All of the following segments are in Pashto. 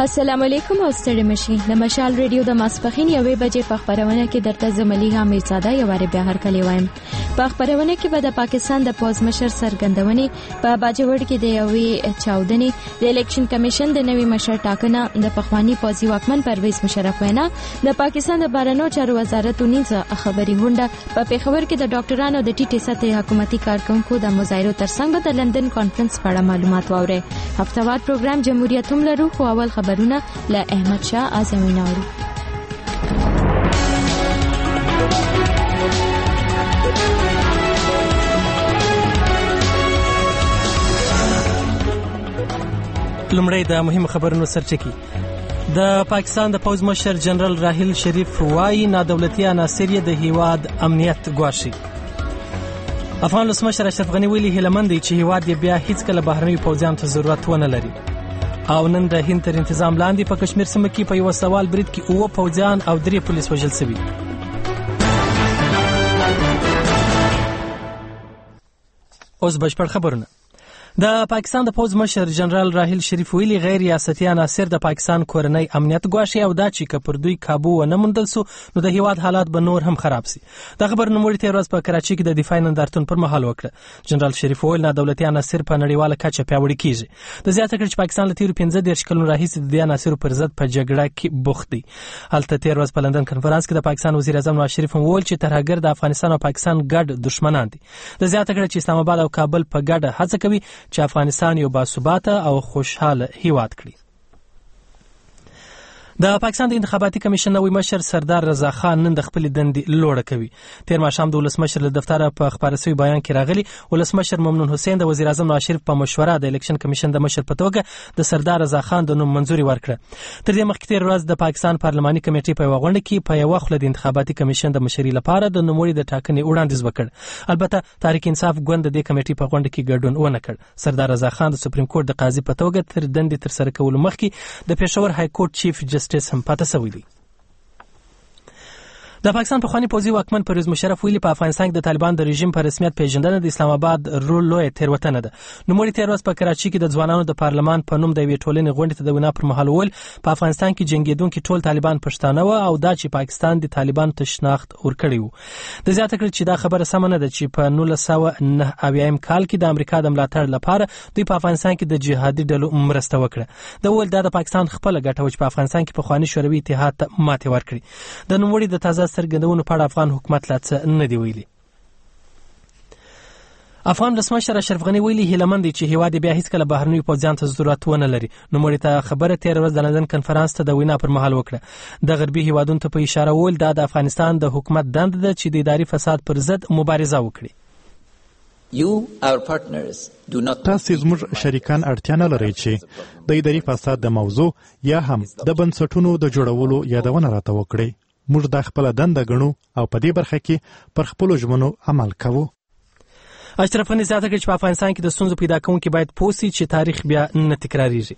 السلام علیکم او ستړي مشي د مشال ریډیو د ماسپخین 1 بجې په خبرونه کې درته زملیغه میرزاده یو واره بیا هر کلی وایم. په خبرونه کې به د پاکستان د پوز مشر سرګندونې په باجوړ کې د یوې چاودنې د الیکشن کمیشن د نوي مشر ټاکنه د پخوانی پوزي واکمن پرویز مشرف وینا د پاکستان د بهرنیو چارو وزارت ونیزه خبري غونډه په پیښور کې د ډاکټرانو د ټیټې سطحې حکومتي کارکونکو د مظاهرو ترڅنګ د لندن کانفرنس په اړه معلومات واوري. هفتهوار پروګرام جمهوریت هم لرو خو اول خبرونه له احمد شاه اعظمي ناورو. لمړی د مهمو خبرونو سرچکی. د پاکستان د پوز مشر جنرال راحیل شریف وايي نادولتي عناصر د هیواد امنیت ګواښي. افغان ولسمشر اشرف غنی ویلي هیلمند دی چې هیواد یې بیا هیڅ کله بهرنیو پوځیانو ته ضرورت ونه لري. او نن د هند تر انتظام لاندې په کشمیر سیمه کې په یو سوال برید کې 9 پوځیان او 3 پولیس وژل شوي. اوس بشپړ خبرونه. د پاکستان د پوز مشر جنرال راحیل شریف ویلي غیر ریاستي عناصر د پاکستان کورنۍ امنیت ګواښي او دا چې کپر دوی کابو ونه موندل سو نو د هیواد حالات به نور هم خراب سي. د خبر نوموړي تیر ورځ په کراچي کې د دفاع نندارتون پر مهال وکړه. جنرال شریف ویل نه دولتي عناصر په نړیواله کچه پیاوړي کیږي. د زیاته کړ چې پاکستان له تیر 15 کلونو راهیسې د دې عناصرو پر ضد په جګړه کې بوخت دی. هلته تیر ورځ په لندن کانفرنس کې د پاکستان وزیر اعظم نواز شریف وویل چې ترهګر د افغانستان او پاکستان ګډ دشمنان دي. د زیاته کړ چې اسلام آباد او کابل په ګډه هڅه کوي چې افغانستان یو باثباته او خوشحاله هیواد کړي. د پاکستان د انتخاباتي کمیشن نوی مشر سردار رضا خان نن د خپل دندې لوړه کوي. تیر ماښام د ولسمشر له دفتره په خبري شوی بیان کې راغلی ولسمشر ممنون حسین د وزیر اعظم نواز شریف په مشوره د الیکشن کمیشن د مشر په توګه د سردار رضا خان د نوم منزوري ورکړه. تر دې مخکې تیر ورځ د پاکستان پارلماني کمیټې په غونډه کې په یو خله د انتخاباتي کمیشن د مشري لپاره د نوموړي د ټاکنې وړاندیز وکړ. البته تحریک انصاف ګوند د کمیټې په غونډه کې ګډون ونه کړ. سردار رضا خان د سپریم کورټ د قاضي په توګه تر دندې تر سره کولو مخکې د پېښور های کورټ چیف جسټس هم پاتې شوی دی. د پاکستان پخوانی پوځي واکمن پرویز مشرف ویلي په افغانستان کې د طالبان د رژیم په رسمیت پیژندنه د اسلام آباد رول لوی تیروتنه ده. نوموړي تیر ورځ په کراچي کې د ځوانانو د پارلمان په نوم د یوې ټولنې غونډې ته د وینا پر مهال وویل په افغانستان کې جنگیدونکي ټول طالبان پښتانه و او دا چې پاکستان د طالبان ته شناخت ورکړی وو. د زیاته کړ چې دا خبره سم نه ده چې په 1999 کال کې د امریکا د ملاتړ لپاره دوی په افغانستان کې د جهادي ډلو مرسته وکړه. د ول د پاکستان خپل ګټه و چې په افغانستان کې پخوانی شوروي اتحاد ته ماتې ورکړي. د نوموړي د تازه سرګندونو په اړه افغان حکومت لا څه نه دی ویلي. افغان ولسمشر اشرف غنی ویلي هیلمند دی چې هیواد بیا هیڅ کله بهرنیو پوځیانو ته ضرورت ونه لري. نوموړي ته خبره تیر ورځ د لندن کانفرنس ته د وینا پر مهال وکړه. د غربي هیوادونو ته په اشاره ویل دا د افغانستان د حکومت دنده ده چې د اداري فساد پر ضد مبارزه وکړي. تاسو زموږ شریکان اړتیا نه لرئ چې د اداري فساد د موضوع یا هم د بنسټونو د جوړولو یادونه راته وکړي. موږ د خپل دنده ګڼو او په دې برخه کې پر خپل ژمنو عمل کوو. اشرف غنی زیاته کړ چې په افغانستان کې د ستونزو پیدا کوونکي باید پوه شي چې تاریخ بیا نه تکراریږي.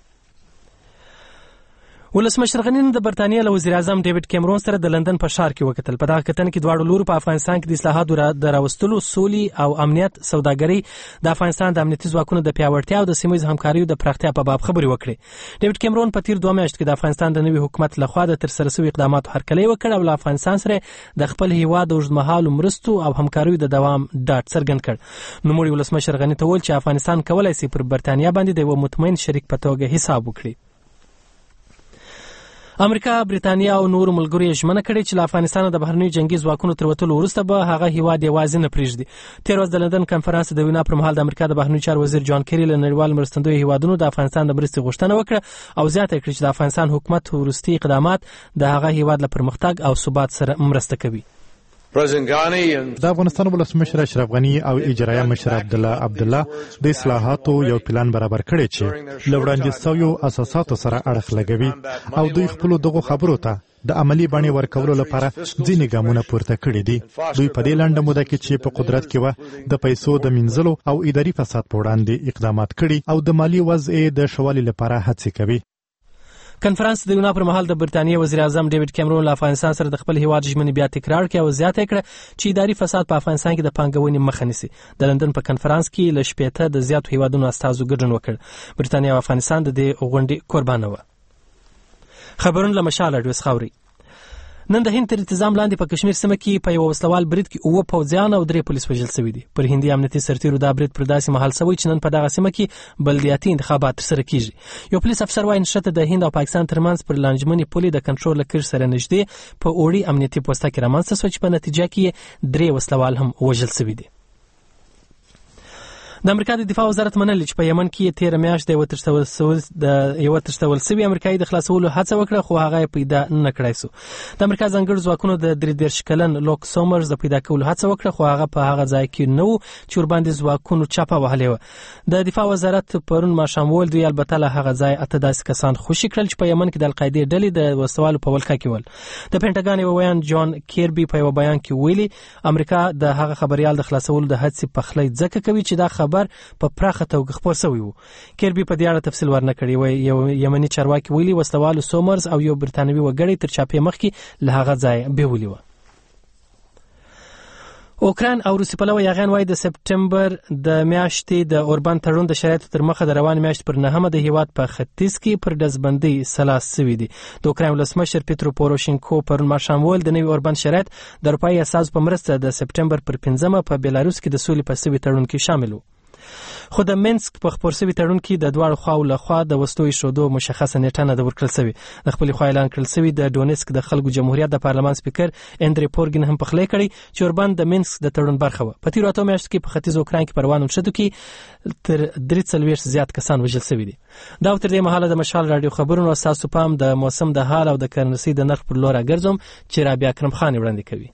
ولسمشر غنی د برتانیې له وزیر اعظم ډیوډ کیمرون سره د لندن په ښار کې وکتل. په دغه کتنه کې دواړو لورو په افغانستان کې د اصلاحاتو د راوستلو، سولې او امنیت، سوداګرۍ، د افغانستان د امنیتي ځواکونو د پیاوړتیا او د سیمه ییز همکاریو د پراختیا په باب خبرې وکړې. ډیوډ کیمرون په تیر 2 میاشتو کې د افغانستان د نوي حکومت لخوا د ترسره شویو اقداماتو هرکلی وکړ او له افغانستان سره د خپل هیواد د اوږدمهالو مرستو او همکاریو د دوام ډاډ څرګند کړ. نوموړي ولسمشر غنی ته وویل چې افغانستان کولی شي پر برتانیا باندې د یو مطمئن شریک په توګه حساب وکړي. امریکا، بریتانیا او نور ملګرو یې ژمنه کړې چې له افغانستان د بهرنیو جنگي ځواکونو تر وتلو وروسته به هغه هیواد یوازې نه پرېږدي. تیر ورځ د لندن کانفرنس د وینا پر مهال د امریکا د بهرنیو چارو وزیر جان کیری له نړیوال مرستندویو هیوادونو د افغانستان د مرستې غوښتنه وکړه او زیاته کړه چې د افغانستان حکومت وروستي اقدامات د هغه هیواد لپاره پرمختګ او ثبات سره مرسته کوي. د افغانستان ولسمشر اشرف غنی او اجرایه مشر عبدالله د اصلاحاتو یو پلان برابر کړی چې له وړاندې شویو اساساتو سره اړخ لګوي او دوی خپل دغه خبرو ته د عملی بڼې ورکولو لپاره ځینې ګامونه پورته کړي دي. دوی په دې لنډه موده کې چې په قدرت کې و د پیسو د منځلو او اداري فساد په وړاندې اقدامات کړي او د مالی وضع د ښه والي لپاره هڅې کوي. کانفرنس د وینا پر مهال د برتانیې وزیر اعظم ډیوډ کیمرون له افغانستان سره د خپل هیواد ژمنې بیا تکرار کړې او زیاته کړه چې اداري فساد په افغانستان کې د پانګونې مخه نیسي. د لندن په کانفرنس کې له 15 د زیاتو هیوادونو استازو ګډون وکړ. برتانیې او افغانستان د دې غونډې قربانه و. خبرونه له مشال رادیو خاوري. نن د هند تر تنظیم لاندې په کشمیر سیمه کې په یو وسلوال برید کې 9 پوځیان او 3 پولیس وژل شوي دي. پر هندي امنیتي سرتیرو دا برید پر داسې مهال شوی چې نن په دغه سیمه کې بلدیاتي انتخابات ترسره کیږي. یو پولیس افسر وايي نشته د هند او پاکستان ترمنځ پر لانجمنې پولې د کنټرول لکر سره نږدې په اوړي امنیتي پوسټه کې رامنځته شو چې په نتیجه کې 3 وسلوال هم وژل شوي دي. د امریکا د دفاع وزارت منلي چې په یمن کې 13 میاشتې یو ترڅول شوی امریکایي د خلاصولو هڅه وکړه خو هغه پیدا نه کړای سو. د امریکا ځانګړو ځواکونو د 33 کلن لوک سومرز د پیدا کولو هڅه وکړه خو هغه په هغه ځای کې نو چې ورباندې ځواکونو چاپه وهلې و. د دفاع وزارت پرون ماښام ول دی البته له هغه ځای اته داسې کسان خوشي کړل چې په یمن کې د القاعده ډلې د وسوالو په ولکه کې ول. د پینټاګان یو ویان جان کیربي په یو بیان کې ویلي امریکا د هغه خبريال د خلاصولو د هڅې په خلی ځکه کوي چې دا خبر په پراخه توګه خپور شوی وو. کیربي په دې اړه تفصیل ورنه کړی وای. یو یمني چارواکي ویلي وسلوالو سومرز او یو برتانوي وګړی تر چاپې مخکې له هغه ځای بیولي و. اوکران او روسي پلوه یغان وای د سپټمبر د میاشتې د اوربان تړون د شرایطو تر مخه د روان میاشت پر 9 د هیواد په ختیځ کې پر دزبندۍ سلاس شوی دی. د اوکران ولسمشر پیترو پوروشینکو پرون ماښام ول د نوي اوربان شرایط د اروپایي اساس په مرسته د سپټمبر پر 15 په بیلاروس کې د سولې په سوي تړون کې شامل وو. خو د مینسک په خبر سوي تړون کې د دواړو خواو له خوا د وسلو ایښودو مشخصه نیټه نه ده ورکړل شوې. د خپل خوا اعلان کړل شوی د ډونیسک د خلکو جمهوریت د پارلمان سپیکر اندری پورګین هم په خلی کړی چې اوربان د مینسک د تړون برخه و. په تیرو اتو میاشتو کې په ختیځ اوکران کې پروانو شدو کې تر 340 زیات کسان وژل شوي دي. دا تر دې مهاله د مشال رادیو خبرونو اساسو پام د موسم د حال او د کرنسي د نرخ پر لور ګرځوم چې رابعه اکرم خان وړاندې کوي.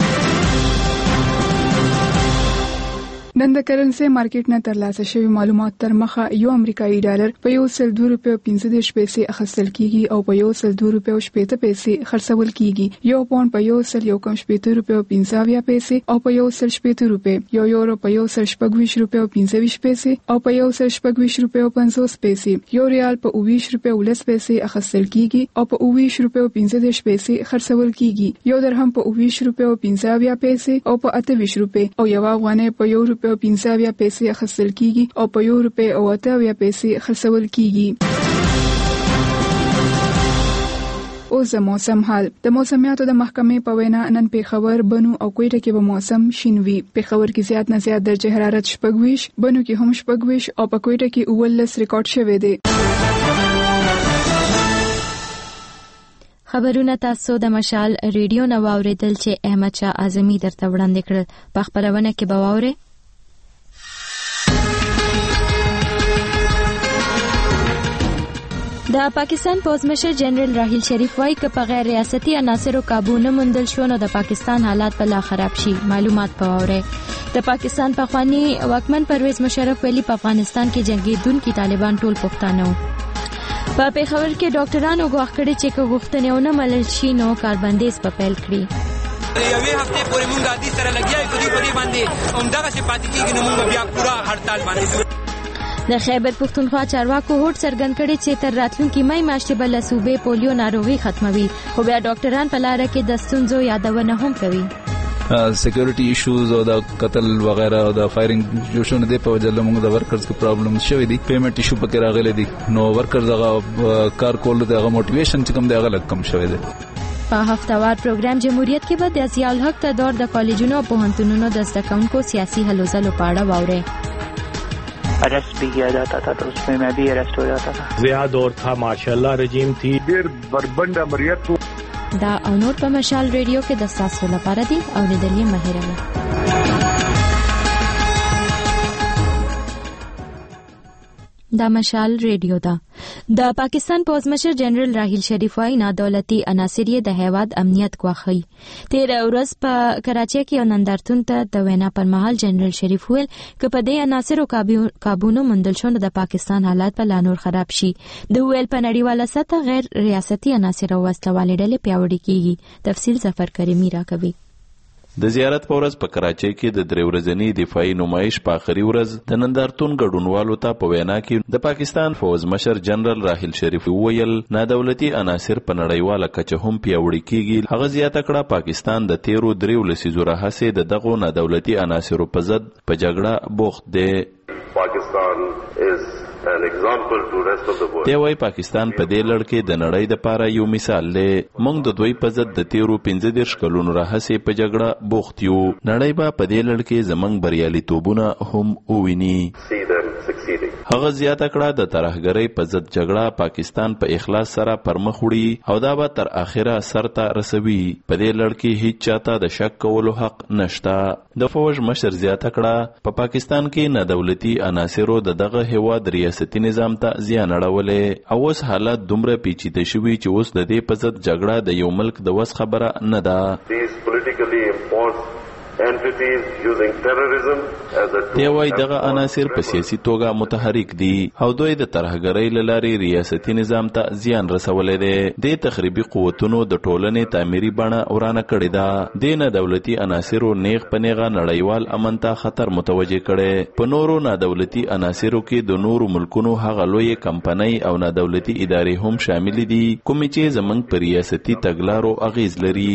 نن د کرنسي مارکیټ نه ترلاسه شوی معلومات تر مخه یو امریکایي ډالر په 102.15 پیسې اخیستل کیږي او په 102.80 پیسې خرڅول کیږي. یو پاوند په 1.15 پیسې او په 1.80 روپے، یو یورو په 1.25 پیسې او په 1.25 پیسې، یو ریال په 20.10 پیسې اخیستل کیږي او په 20.15 پیسې خرڅول کیږي. یو درهم په 20.15 پیسې او په 28 روپے او یو افغانۍ په 1.15 پیسې اخیستل کیږي او په 1.80 پیسې خرڅول کیږي. اوس د موسم حال. د موسمیاتو د محکمې په وینا نن پیښور، بنو او کوټه کې به موسم شین وي. پیښور کې زیات نه زیات درجه حرارت 26، بنو کې هم 26 او په کوټه کې 19 ریکارډ شوی دی. خبرونه تاسو د مشال ریډیو نو اوریدل چې احمد شاه اعظمي درته وړاندې کړل. په خبرونه کې به واورئ د پاکستان پوزمشر جنرال راحیل شریف وايي چې په غیر ریاستي عناصرو قابو نه موندل شو نو د پاکستان حالات به لا خراب شي. معلومات پوره. د پاکستان پخوانی واکمن پرویز مشرف ویلي په افغانستان کې جنگیدونکو طالبان ټول پښتانه وو. په پیښور کې ډاکټرانو غوښتل کړي چې غوښتنې ونه منل شي نو کاربندیز په پیل کړي. یوې هفته پورې مونږ د دې سره لګیاو چې په دې باندې همدغه چې پاتې کېږي نو مونږ بیا پورا هړتال باندې. د خیبر پختونخوا چارواکو هوډ څرګند کړی چې تر راتلونکي مې میاشتې بل صوبې پولیو ناروغي ختموي، خو بیا ډاکټران په لاره کې د ستونزو یادونه هم کوي. سکیورټي ایشوز او د قتل وغیرہ او د فایرینګ جو شونه دی په وجه له موږ د ورکرز کې پرابلم شوی دي. پیمنٹ ایشو پکې راغلي دي نو ورکرز هغه کار کول دغه موټیویشن چې کوم دی هغه کم شوی دی. په هفتوار پروګرام جمهوریت کې به د ضیاء الحق ته دور د کالجونو او پوهنتونونو د زده کوونکو سیاسي هلو ځلو په اړه واورئ. अरेस्ट भी किया जाता था तो उसमें मैं भी अरेस्ट हो जाता था. ज़िया दौर था माशाल्लाह रजीम थी ډېر بربند امریت. دا او نور په مشال ریډیو کې د تاسو لپاره دي او لیدلې مهیره. دا مشال ریډیو ده. د پاکستان پوزمشر جنرال راحیل شریف وايي نادولتي عناصر د هیواد امنیت غواخي. تیر ورځ په کراچۍ کې نندارتون ته د وینا پر مهال جنرال شریف ویل چې په دې عناصرو قابونو مندل شونه د پاکستان حالات په لا نور خراب شي. د ویل په نړیواله سطح غیر ریاستي عناصر او وسلوالې ډلې پیاوړې کیږي. تفصیل ظفر کریمی راکوي. د زیارت په ورځ په کراچۍ کې د 3 ورځنی دفاعي نمایش په آخري ورځ د نندارتون ګډونوالو ته په وینا کې د پاکستان فوز مشر جنرال راحیل شریف ویل نادولتي عناصر په نړیواله کچه هم پیاوړي کیږي. هغه زیاته کړه پاکستان د 13 لسیزو راهیسې د دغو نادولتي عناصرو په ضد په جګړه بوخت دی. دی وای پاکستان په دې لړ کې د نړۍ د پاره یو مثال دی. موږ د دوی په ضد د 15 کلونو راهیسې په جګړه بوخت یو. نړۍ به په دې لړ کې زمنګ بریالیتوبونه هم وویني. هغه زیاته کړه د ترهګرۍ په ضد جګړه پاکستان په اخلاص سره پرمخ وړي او دا به تر اخره سر ته رسوي. په دې لړ کې هیڅ چاته د شک کولو حق نشته. د فوج مشر زیاته کړه په پاکستان کې نه دولتي عناصرو دغه هیواد ریاستي نظام ته زیان اړولې او اوس حالت دومره پیچیده شوي چې اوس د دې په ضد جګړه د یو ملک د وس خبره نه ده. دی وای دغه عناصر په سیاسي توګه متحرک دي او دوی د ترهګرۍ له لارې ریاستي نظام ته زیان رسولی دی. د تخریبي قوتونو د ټولنې تعمیري بڼه ورانه کړې ده. د نه دولتي عناصرو نیغ په نیغه نړیوال امن ته خطر متوجه کړي. په نورو نه دولتي عناصرو کې د نورو ملکونو هغه لوی کمپنۍ او نه دولتي ادارې هم شامل دي کومې چې زمنګ په ریاستي تګلارو اغیز لري.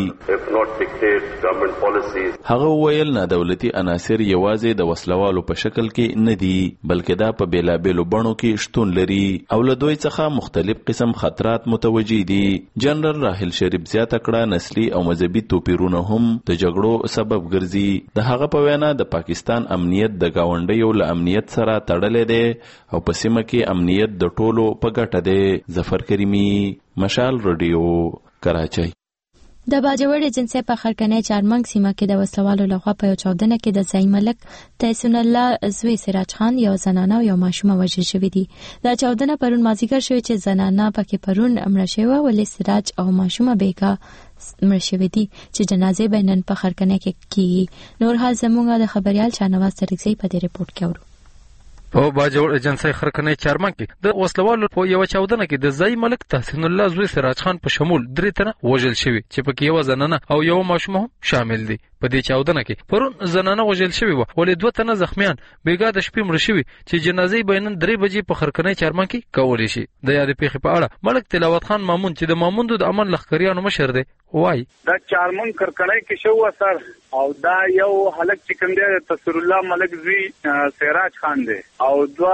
هغه ویل نه دولتي عناصر یوازې د وسلوالو په شکل کې نه دي بلکې دا په بیلابیلو بڼو کې شتون لري او له دوی څخه مختلف قسم خطرات متوجي دي. جنرال راحل شریف زیاته کړه نسلي او مذهبي توپیرونه هم د جګړو سبب ګرځي. د هغه په وینا د پاکستان امنیت د گاونډیو له امنیت سره تړلې دی او په سیمه کې امنیت د ټولو په ګټه دی. ظفر کریمی، مشال رادیو، کراچۍ. د باجوړ ایجنسی په خرکنۍ چارمنګ سیمه کې د وسلوالو لخوا په یو چاودنه کې د ځای ملک تحسین الله زوی سراج خان یو زنانه او یو ماشومه وژل شوې دي. دا چاودنه پرون مازیګر شوې چې زنانه پکې پرون مړه شوې ولې سراج او ماشومه بیګا مړه شوې دي چې جنازې به نن په خرکنۍ کې کیږي. نور حال زموږ د خبريال شاهنواز ترکزی په دې ریپورت کې اورو. په باجوړ ایجنسی خرکنۍ چارمنګ کې د وسلوالو په یو چاودنه کې د ځای ملک تحسین الله زوی سراج خان په شمول 3 تنه وژل شوي چې پکې یو زنانه او یو ماشوم هم شامل دي. په دې چاودنه کې پرون زنانه وژل شوي و ولې 2 تنه زخمیان بیګا د شپې مړه شوي چې جنازې به نن 3 بجې په خرکنۍ چارمنګ کې کولی شي. د یاد پیښې په اړه ملک تلاوت خان مامون چې د ماموندو د امن لښکریانو مشر دی وای دا چارمنګ خرکنۍ کې شو سر او دا یو هلک چې کوم دی تسر الله ملک زوی سراج خان دی او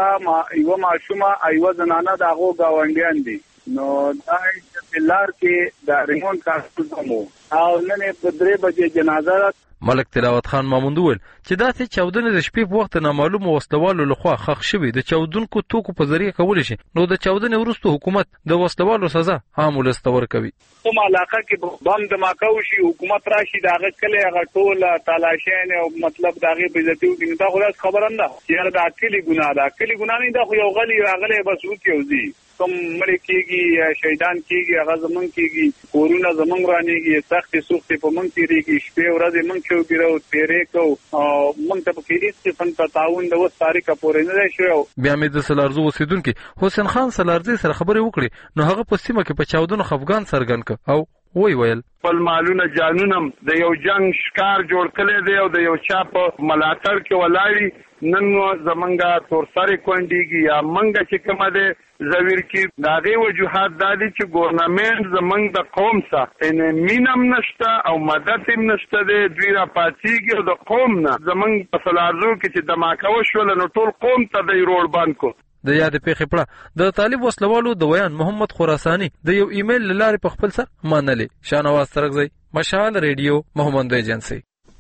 یو ماشومه ایو زنانه دغه گاونډیان دي. نو دا چې لار کې د ریمون کارتو او نن په 3 بجې جنازه. ملک تلاوت خان ماموند ویل چې دا چې چاودنې د شپې په وخت نامعلوم وسلوالو لخوا خښ شوي د چاودونکو توکو په ذریعه کولی شي نو د چاودنې وروسته حکومت د وسلوالو سزا عام ولس ته ورکوي. کوم علاقه کې بم دماکه وشي حکومت راشي دغه کله هغه ټول تلاشین او مطلب دغه بیزتی وکړي. دا خلاص خبره نه چې دا کلی ګناه ده. کلی ګناه نه دا خو یو غلی راغلی بس وکيوزي کوم مړ کېږي شهیدان کېږي هغه زمون کېږي کورونه زمون رانیږي سختي سختي په مونږ تیریږي شپې ورځې مونږ خو ګرو تیرې کو او مونږ ته په کې هیڅ څه تعاون د وس تاریخ پورې نه شو. بیا مې د سلارزو اوسیدونکو حسین خان سلارزي سره خبرې وکړې نو هغه په سیمه کې په چاودنو خفګان څرګند ک او ویل خپل مالونه جانونم د یو جنگ شکار جوړ کړي دی او د یو چا په ملاتړ کې ولاړی نن زمونږه تورسره کونډيږي یا منګه چې کومه ده زویر کې داغه وجوهات دادي چې ګورنمنت زمونږ د قوم سره ان مینم نشته او مدد هم نشته د دوی را پاتېږي او د قوم نه زمونږ په سلارزو کې چې دماکه وشول نو ټول قوم ته د روډ باندې کو. د یاد پیښې پړه د طالب وسلوالو د ویان محمد خراسانی د یو ایمیل لاره په خپل سر منلې. شاهنواز ترکزی، مشال ریډیو، محمد ایجنسی.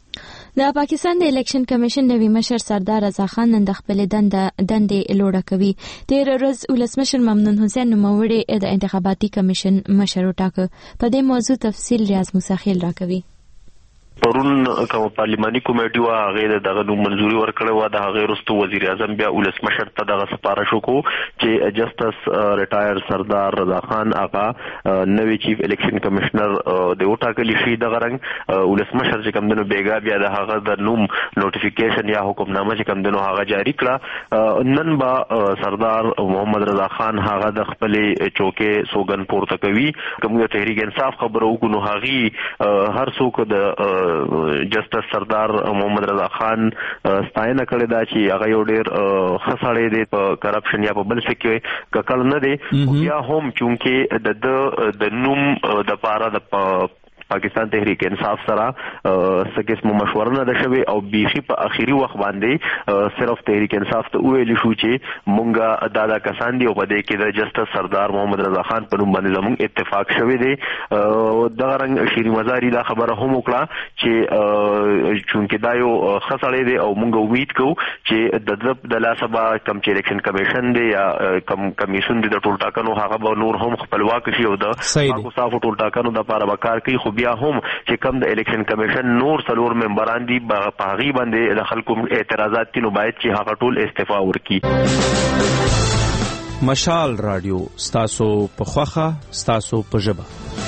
د پاکستان د الیکشن کمیشن نوی مشر سردار رضا خان نن د خپل دندې لوړه کوي. تیر ورځ ولسمشر ممنون حسین نوموړي د انتخاباتي کمیشن مشر وټاکه. په دې موضوع تفصیل ریاض موسیخیل راکوي. پرون کوم پارلماني کمیټه وا هغه دغه نو منځوري ورکړه و د هغه رستو وزیر اعظم بیا ولسمشر ته دغه سپارښت وکړو چې جسټس ریټایر سردار رضا خان آقا نوی چیف الیکشن کمشنر د وټاکلی شي دغه رنګ ولسمشر چې کوم دنو بیګا بیا د هغه د نوم نوټیفیکیشن یا حکمنامه چې کوم دنو هغه جاری کړه. نن با سردار محمد رضا خان هغه د خپل چوکې سوګن پورته کوي. کوم تحریک انصاف خبرو کو نو هغه هر څوک د جسټس سردار محمد رضا خان ستاینه کړې دا چې هغه یو ډېر خسړې دی په کرپشن یا په بل څه کې ککړ نه دی. یا هم چونکه د نوم د پاره د پاکستان تحریک انصاف سره څه قسم مشوره نه ده شوې او بیخي په اخیری وخت باندې صرف تحریک انصاف ته ویل شو چې مونږه دا کسان دي او په دې کې د جسټس سردار محمد رضا خان په نوم باندې زموږ اتفاق شوی دی. دغه رنګ شیرین مزاری دا خبره هم وکړه چې چونکې دا یو ښه سړی دی او مونږ امید کوو چې د لاسه به کم چې الیکشن کمیشن دی یا کم کمیشن دی د ټول ټاکنو هغه به نور هم خپلواک شي او د پاکو صافو ټول ټاکنو دپاره به کار کوي. خو بیا هم چې کم د الیکشن کمیشن نور څلور ممبران دي په هغې باندې د خلکو اعتراضات دي نو باید چې هغه ټول استعفا ورکړي. مشال رادیو ستاسو په خوخه ستاسو په ژبه.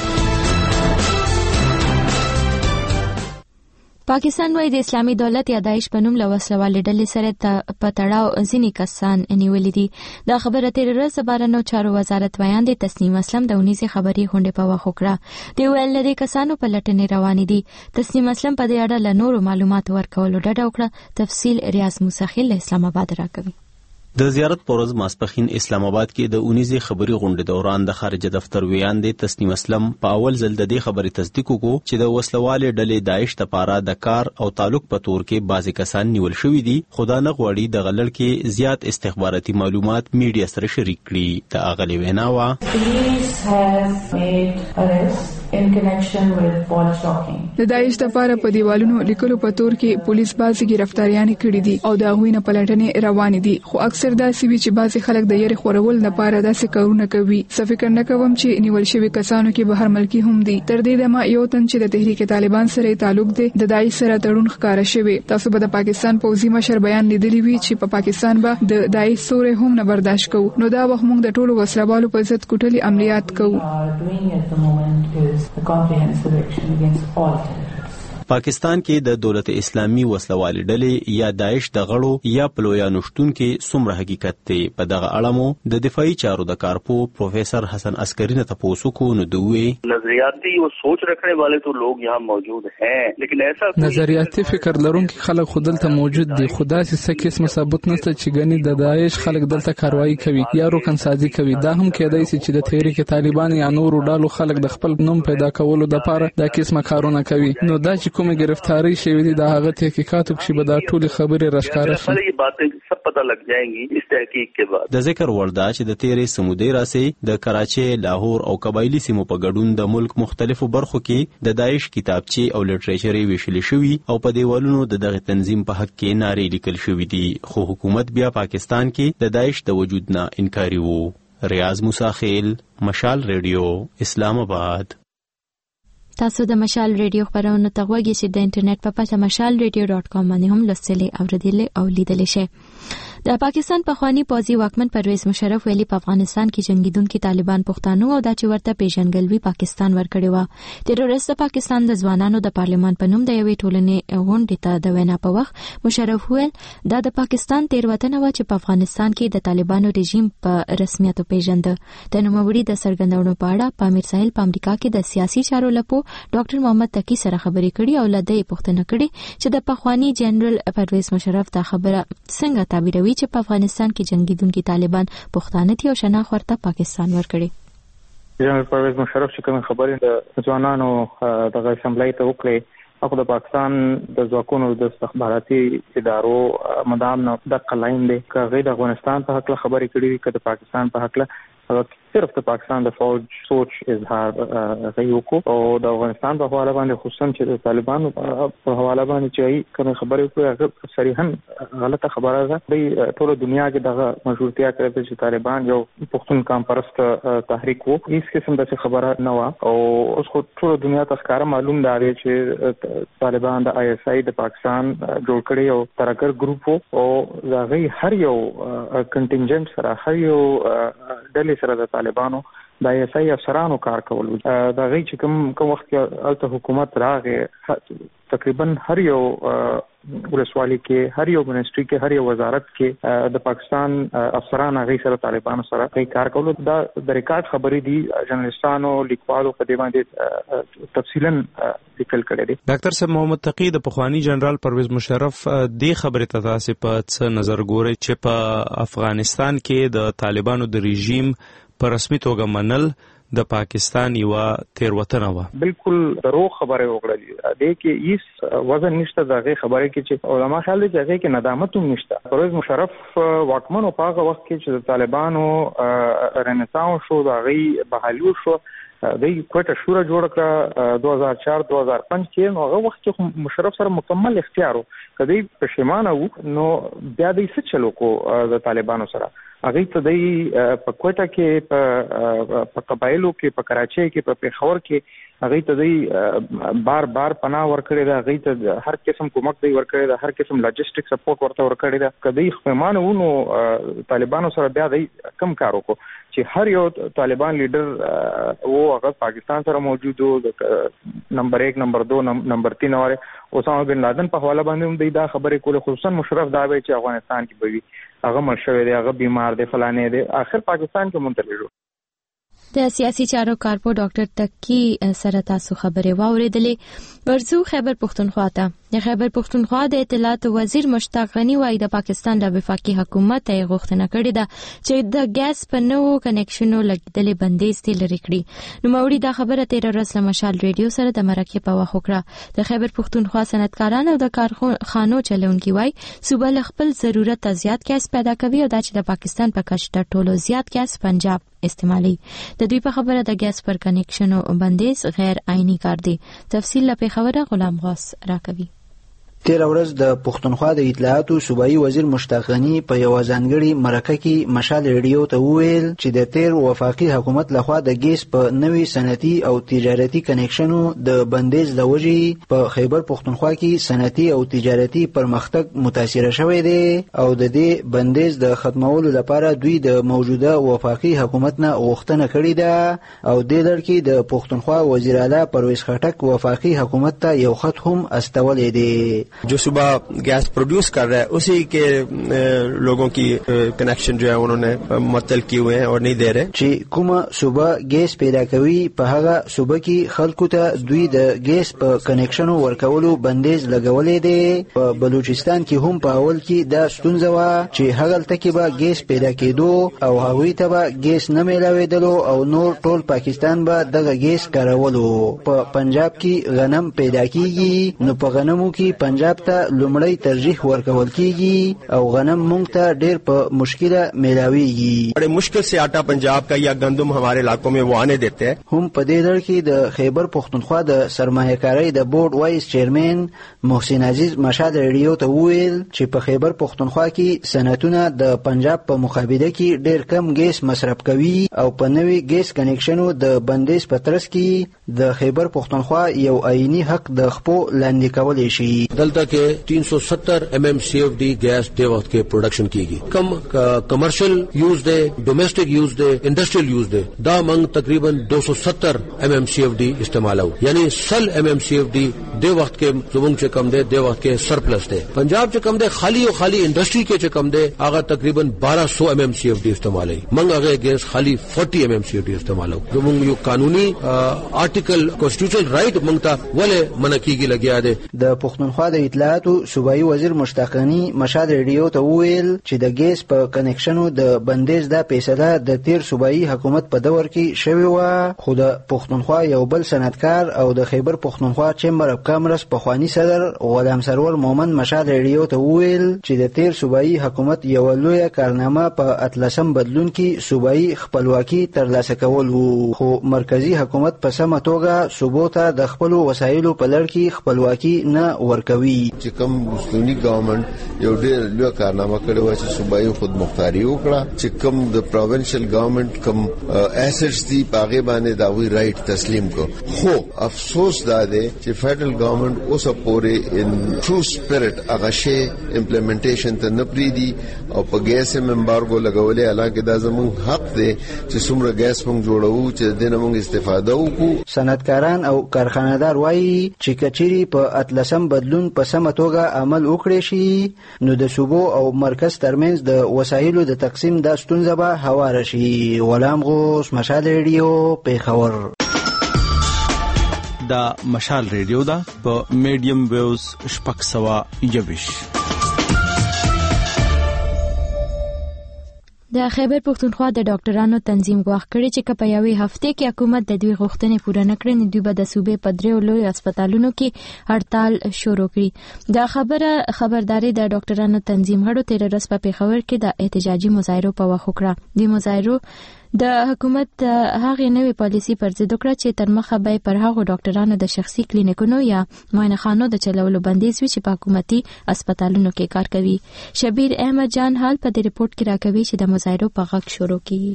پاکستان وايي د اسلامي دولت یا داعش په نوم له وسلوالې ډلې سره په تړاو ځینې کسان نیولي دي. دا خبره تېره ورځ د بهرنیو چارو وزارت ویاند تسنیم اسلم د اونیزې خبري غونډې په وخت وکړه. دوی ویل لري کسانو په لټنې روانې دي. تسنیم اسلم په دې اړه له نورو معلوماتو ورکولو ډډه وکړه. تفصیل ریاض موسخیل له اسلام آباد راکوي. د زیارت پر ورځ ماسپښین اسلام آباد کې د اونیزې خبري غونډې دوران د خارجه دفتر ویاند تسنیم اسلم په اول ځل د دې خبرې تصدیق وکړو چې د وسلوالې ډلې داعش لپاره د کار او تعلق په تور کې بعضې کسان نیول شوي دي خو دا نه غواړي د غلړ کې زیات استخباراتي معلومات میډیا سره شریک کړي. د اغلې وینا وه د داعش لپاره په دیوالونو لیکلو په تور کې پولیس بعضې ګرفتاریانې کړي دي او د هغوی نه پلټنې روانې دي. خو اکثر داسې وي چې بعضې خلک د یاري خورول لپاره داسې کارونه کوي. زه فکر نه کوم چې نیول شوي کسانو کې بهر ملکي هم دي. تر دې دمه یو تن چې د تحریک طالبان سره تعلق دی د داعش سره تړون ښکاره شوی. تاسو به د پاکستان پوځي مشر بیان لیدلی وي چې په پاکستان به د داعش سوري هم نه برداشت کوو. نو دا وخت موږ د ټولو وسلوالو په ضد کوټلي عملیات کوو. پاکستان کې د دولت اسلامي وسلوالې ډلې یا داعش د غړو یا پلویانو شتون کې څومره حقیقت دی په دغه اړه مو د دفاعي چارو د کارپو پروفیسر حسن عسکری نے تپوسو کو نو دوی نظریاتی اور سوچ رکھنے والے تو لوگ یہاں موجود ہیں لیکن ایسا نظریاتی فکر لرونکي خلک خودلته موجود دي. خدا سې څه ثابت نشته چې ګنې د داعش خلک دلته کاروایی کوي یا روکن سازي کوي. دا هم کېدای شي چې د تحریک طالبان یا نورو ډالو خلک د خپل نوم پیدا کولو لپاره دا قسمه کارونه کوي. نو دا چې کومه گرفتاری شوی دی دا هغه تحقیقاتو کې به دا ټول خبرې راښکاره شي. یہ باتیں سب پتہ لگ جائیں گی اس تحقیق کے بعد. د ذکر وردا چې د تیرې سمودي راسي د کراچي لاهور او قبایلی سیمو په ګډون د ملک مختلفو برخو کې د داعش کتابچې او لټریچر ویشل شوی او په دیوالونو د دغه تنظیم په حق کې نارې لیکل شوی دي. خو حکومت بیا پاکستان کې د داعش د وجود نه انکاري وو. ریاض موسخیل مشال ریډیو اسلام آباد. تاسو د مشال ریډیو خبرونه ته غوږی شئ. د انټرنیټ په پته mashalradio.com باندې هم لوستلی اوریدلی او لیدلی شئ. د پاکستان پخوانی پوځي واکمن پرویز مشرف ویلي په افغانستان کې جنگیدونکو طالبان پښتانه او د چورته پیژنګلوي پاکستان ورکړی و. تیرورست پاکستان د ځوانانو د پارلیمان په نوم د یوې ټولنې غونډې ته د وینا په وخت مشرف ویل دا د پاکستان تیروتنه و چې په افغانستان کې د طالبانو رژیم په رسمیت پیژنده. د نوموړي د څرګندونو په اړه په امیر ساحل په امریکا کې د سیاسي چارو لپو ډاکټر محمد تقی سره خبرې کړي او لدی پوښتنه کړي چې د پخوانی جنرال پرویز مشرف دا خبره څنګه تعبیروي چې په افغانستان کې جنگیدونکو طالبان پښتانه دي او شناخت ورته پاکستان ورکړي. جنرال پرویز مشرف چې کوم خبرې د ځوانانو د اسمبلی ته وکړي او د پاکستان د ځواکونو د استخباراتي ادارو مدام نه د قلاین دي کغې د افغانستان په حق خبرې کړي کړي د پاکستان په حق صرف د پاکستان د فوج سوچ اظهار غوښتو او د افغانستان په حواله باندې خصوصا چې د طالبانو په حواله باندې چې کوم خبرې کوي هغه صریحا غلطه خبره ده. د ټول دنیا کې د مشروطیت کوي چې طالبان یو پښتون قوم پرست تحریک وو. هیڅ قسم د خبره نه و او اوس خو ټول دنیا ته ښکاره معلوم دی چې طالبان د آی اس آی د پاکستان جوړ کړی او ترګر ګروپ او دا غي هر یو کنټینجنټ سره هر یو ډلې سره د طالبانو د آی اس آی افسرانو کار کول دا غي چې کوم وخت کې الته حکومت راغې تقریبا هر یو ولسوالۍ کې هر یو منسټري کې هر یو وزارت کې د پاکستان افسران غي سره طالبانو سره کار کول دا د ریکارډ خبرې دي. جرنالستانو لیکوالو په دې باندې تفصیلا لیکل کړي دي. ډاکټر صاحب محمد تقی د پخوانی جنرال پرویز مشرف د خبرې ته تاسو په څه نظر ګورئ چې په افغانستان کې د طالبانو د رژیم په رسمي توګه منل د پاکستان یو تیروتنه و. بالکل درو خبره وکړه دې کې هیڅ وزن نشته دغه خبره کې چې علما خیال دي چې هغه کې ندامت هم نشته. پرویز مشرف واکمن او په هغه وخت کې چې د طالبانو رنسانس شو دغه بحالو شو د کوټه شورا جوړ کړه 2004-2005 کې نو هغه وخت کې مشرف سره مکمل اختیار وو. کدی پښیمانه وو نو بیا د څه چلو کو د طالبانو سره هغه ته د په کوټه کې په قبایلو کې په کراچۍ کې په پیښور کې هغه ته د بار پناه ورکړی دا هغه ته هر قسم کومک دی ورکړی دا هر قسم لاجستیک سپورټ ورته ورکړی دا کدی خپلمانه ونو طالبانو سره بیا د کم کار وکړو چې هر یو طالبان لیډر وو هغه پاکستان سره موجود وو نمبر 1 نمبر 2 نمبر 3 اور اسامه بن لادن په حواله باندې دا خبرې کوله خصوصا مشرف دا وی چې افغانستان کې بوي هغه مرشوي دی هغه بیمار دی فلانه دی اخر پاکستان کې منتقل شو. د سیاسي چارو کارپو ډاکټر تکی سره تاسو خبرې واوریدلې. ورزو خیبر پختونخوا ته د خیبر پختونخوا د اطلاعات وزیر مشتاق غنی وایي د پاکستان د وفاقي حکومت ته غوښتنه کړې ده چې د ګیس په نوو کنیکشنو لګیدلې بندیز تل لري کړي. نو موري دا خبره 13 ورځې مشال ریډیو سره د مرکه په وخت وکړه. د خیبر پختونخوا صنعتکاران او د کارخانو چلونکي وایي صوبه ل خپل ضرورت ته زیات ګیس پیدا کوي او دا چې د پاکستان په کچه د ټولو زیات ګیس پنجاب استعمالي. د دوی په خبره د ګیس پر کنیکشنو بندیز غیر عیني کار دی. تفصیل په خبره غلام غوث راکوي. 13 ورځ د پښتونخوا د اطلاعاتو صوبایي وزیر مشتاق غنی په یو ځانګړي مرکه کې مشال ریډیو ته وویل چې د تیر وفاقي حکومت لخوا د ګیس په نوي صنعتي او تجارتي کنیکشنو د بندیز د وجې په خیبر پښتونخوا کې صنعتي او تجارتي پرمختګ متاثر شوی دی او د دې بندیز د ختمولو لپاره دوی د موجوده وفاقي حکومت نه غوښتنه کړې ده او د لړ کې د پښتونخوا وزیر اعلی پرویز خټک وفاقي حکومت ته یو خط هم استولې دی. जो सुबह गैस प्रोड्यूस कर रहा है उसी के लोगों की कनेक्शन जो है उन्होंने मुअत्तल किए हुए हैं और नहीं दे रहे. چې کومه صوبه ګیس پیدا کوي په هغه صوبه کې خلکو ته دوی د ګیس په کنیکشنو ورکولو بندیز لګولې دي. په بلوچستان کې هم په اول کې دا ستونزه و چې هغه تکي به ګیس پیدا کېدو او هغوی ته به ګیس نه میلاوېدلو او نور ټول پاکستان به دغه ګیس کارولو. په پنجاب کې غنم پیدا کیږي نو په غنمو کې پنجاب ته لومړی ترجیح ورکول کیږي او غنم مونږ ته ډېر په مشکله میلاویږي. بڑے مشکل سے آٹا پنجاب کا یا گندم ہمارے علاقوں میں وہ آنے دیتے ہیں. هم په دې ډول کې د خیبر پختونخوا د سرمایه‌کارۍ د بورډ وایس چیرمن محسن عزیز مشال ریډیو ته وویل چې په خیبر پختونخوا کې صنعتونه د پنجاب په مقابله کې ډېر کم ګیس مصرف کوي او په نوي ګیس کنیکشنو د بندیز په ترڅ کې د خیبر پختونخوا یو عیني حق د خپو لاندې کولی شي. دلته کې 370 MMCFD گیس د وخت کې پروډکشن کیږي. کم کمرشل یوز دی ډومیسټک یوز دی انډسټریل یوز دی دا موږ تقریبا 270 MMCFD استعمالو یعنی 100 MMCFD د وخت کې زموږ چې کم دی د وخت کې سرپلس دی. پنجاب چې کم دی خالی او خالی انډسټری کې چې کم دی هغه تقریبا 1200 MMCFD استعمالي. موږ هغه گیس خالی 40 MMCFD استعمالو. زموږ یو قانوني آرټیکل کانسټیټیوشنل رائټ موږ ته ولې منکیږي لګیا دی. د پښتونخوا د اطلاعاتو صوبایي وزیر مشتاق غنی مشال ریډیو ته وویل چې د ګیس په کنیکشنو د بندیز د فیصله د تیر صوبایي حکومت په دور کې شوی و خو د پښتونخوا یو بل صنعتکار او د خیبر پښتونخوا چیمبر اف کامرس پخوانی صدر غلام سرور مومن مشال ریډیو ته وویل چې د تیر صوبایي حکومت یو لوی کارنامه په اتلسم بدلون کې صوبایي خپلواکي ترلاسه کول وو خو مرکزی حکومت په سمه توګه صوبو ته د خپل وسایلو په لړ کې خپلواکي نه ورکوي. چې کوم مستونی ګورنمنت یو ډېر لوی کارنامه کړې و چې صوبایي خودمختاري وکړه چې کوم د پروینشل ګورنمنت کوم اسټس دی پاغه باندې دا وی رائټ تسلیم کو. خو افسوس دا دی چې فیډرل ګورنمنت اوس پورې ان ټرو سپیرټ هغه شی امپلیمنټیشن ته نه پریدي او په ګیس امبارګو لګولې حالانکه دا زموږ حق دی چې څومره ګیس موږ جوړو چې دنه موږ استفاده وکړو. صنعتکاران او کارخانه‌دار وایي چې کچيري په اتلسم بدلون په سمه توګه عمل وکړي شي نو د صوبو او مرکز ترمنځ د وسایلو د تقسیم د ستونزه به هواره شي. غلام غوث مشال ریډیو پیښور. دا مشال ریډیو دا په میډیم ویوز شپږ سوه 21. د خیبر پښتونخوا د ډاکټرانو تنظیم غواړي کړي چې په یوې هفته کې حکومت د دوی غوښتنې پوره نه کړي، دوی به د صوبې په دریو لوی هسپتالونو کې هړتال شروع کړي. دا خبرداري د ډاکټرانو تنظیم غړو تیر ورځ په پیښور کې د احتجاجي مظاهرو په وخت وکړه. د مظاهرو د حکومت هغه نوې پالیسي پر ضد وکړه چې تر مخه به پر هغو ډاکټرانو د شخصي کلینیکونو یا معاینخانو د چلولو بندیز وي چې په حکومتي هسپتالونو کې کار کوي. شبیر احمد جان حال په دې ریپورت کې راکوي چې د مظاهرو په غږ شروع کیږي.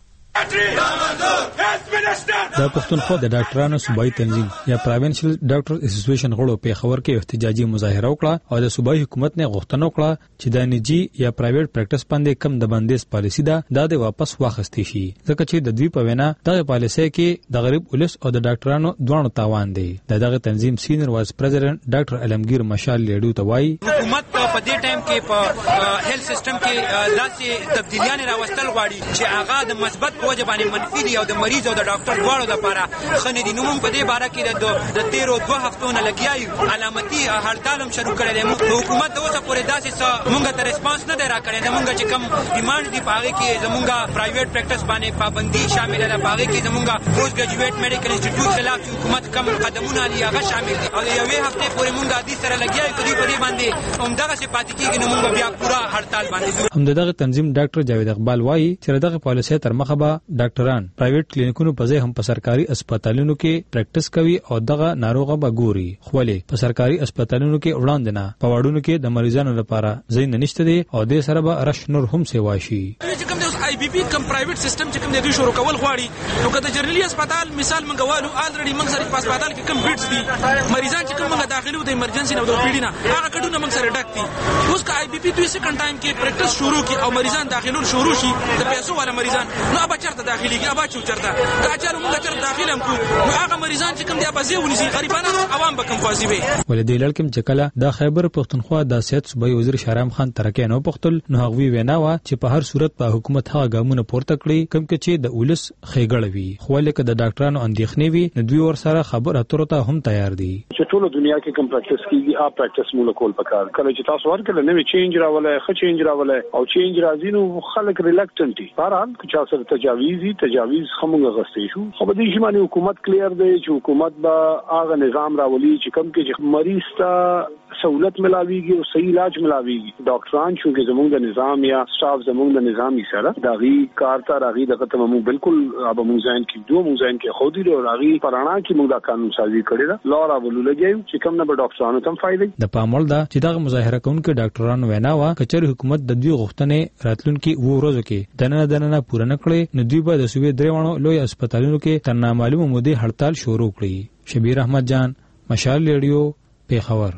د پښتونخوا د ډاکټرانو صوبایي تنظیم یا پروینشل ډاکټر اسوسییشن غړو په خبر کې احتجاجي مظاهره وکړه او د صوبایي حکومت نه غوښتنه وکړه چې د نجی یا پرایویټ پریکټس باندې کم د بندیز پالیسی دا د واپس واخستې شي، ځکه چې د دوی په وینا دغه پالیسي کې د غریب ولس او د ډاکټرانو دوه تاوان دی. دغه تنظیم سینیئر وایس پریزیډنټ ډاکټر علمگیر مشال لیډو ته وایي حکومت په دې ټایم کې په هیلث سیستم کې داسې تبدیلیاں راوستل غواړي چې هغه د مثبت وجه باندې منفي دي او د مریض او د ډاکټر دواړو لپاره خنې دي. نو موږ په دې باره کې د 13 هفتو نه لګیایو علامتي هړتال هم شروع کړی دی. حکومت د اوسه پورې داسې موږ ته ریسپانس نه دی راکړی. د موږ چې کوم ډیمانډ دي په هغې کې زموږ پرایویټ پریکټس باندې پابندي شامل ده، په هغې کې زموږ پوسټ ګریجویټ میډیکل انسټیټیوټ خلاف چې حکومت کوم قدمونه اخلي هغه شامل دي او د یوې هفتې پورې موږ عادي سره لګیایو چې دوی په دې باندې همدغسې پاتې کېږي. نو موږ بیا پوره هړتال باندې همدغه تنظیم ډاکټر جاوید اقبال وایي چې دغه پالیسي تر مخه به ډاکټران پرایویټ کلینیکونو په ځای هم په سرکاري هسپتالونو کې پریکټس کوي او دغه ناروغه به ګوري، خو ولې په سرکاري هسپتالونو کې وړاندې نه په واډونو کې د مریضانو لپاره ځای نه نشته دی او د سره به رش نور هم سیوا شي. آی بی پی کم پرایویټ سیستم چې کوم د دوی شروع کول غواړي نو کله جنرالي هسپتال مثال منګوالو الریډي موږ سره په هسپتال کې کم بیډز دي، مریضان چې کوم موږ داخلي د ایمرجنسي نه د پیډي نه هغه کډونه موږ سره ډک دي. اوس که آی بی پی دوی سکند ټایم کې پریکټس شروع کی او مریضان داخلول شروع شي د پیسو والا مریضان نو ابا چرته داخليږي ابا چرته کا چالو موږ چرته داخل هم کو نو هغه مریضان چې کوم دی ابا زیونی سي غریبانه عوام به کم فازي وي. ولې د لړکم چکله د خیبر پښتونخوا د سیاست صوبایي وزیر شهرام خان ترکه نو پختل نو هغوی وینا وا چې په هر صورت په حکومت هغه ګامونه پورته کړی کوم چې د ولس خېګړ وي، خو لکه د ډاکټرانو اندېښنې وي نو دوی ور سره خبر اترو ته هم تیار دي. چې ټول دنیا کې کوم پریکټس کیږي اپ پریکټس موږ کول پکار کله چې تاسو ورکړل نوې چینج راولای خو چینج راولای او چینج راځي نو خلک ریلکټنټ دي. بهرحال که چا سره تجاویز خموږه غستې شو خو به دې شي باندې حکومت کلیر دی چې حکومت به هغه نظام راولي چې کوم کې مریض ته سہولت ملاویږي او صحیح علاج ملاویږي. ډاکټران چې زموږ د نظام یا سټاف زموږ د نظام سره داغي کارتا راغي دغه ته موږ بالکل اب موږ ځین کې دوه موږ ځین کې خودي او راغي پرانا کې موږ دا قانون سازي کړی دا لور اولو لګیو چې کوم نه به ډاکټرانو تم فائدې د پامول دا چې دا مظاهره کوونکو ډاکټرانو وینا وا کچېر حکومت د دوی غوښتنې راتلونکي و ورځو کې دنه پوره نه کړي نو دوی به د صوبې دریوانو لوی هسپتالونو کې تر نامعلومه مودې هړتال شروع کړي. شبیر احمد جان مشال ریډیو پیښور.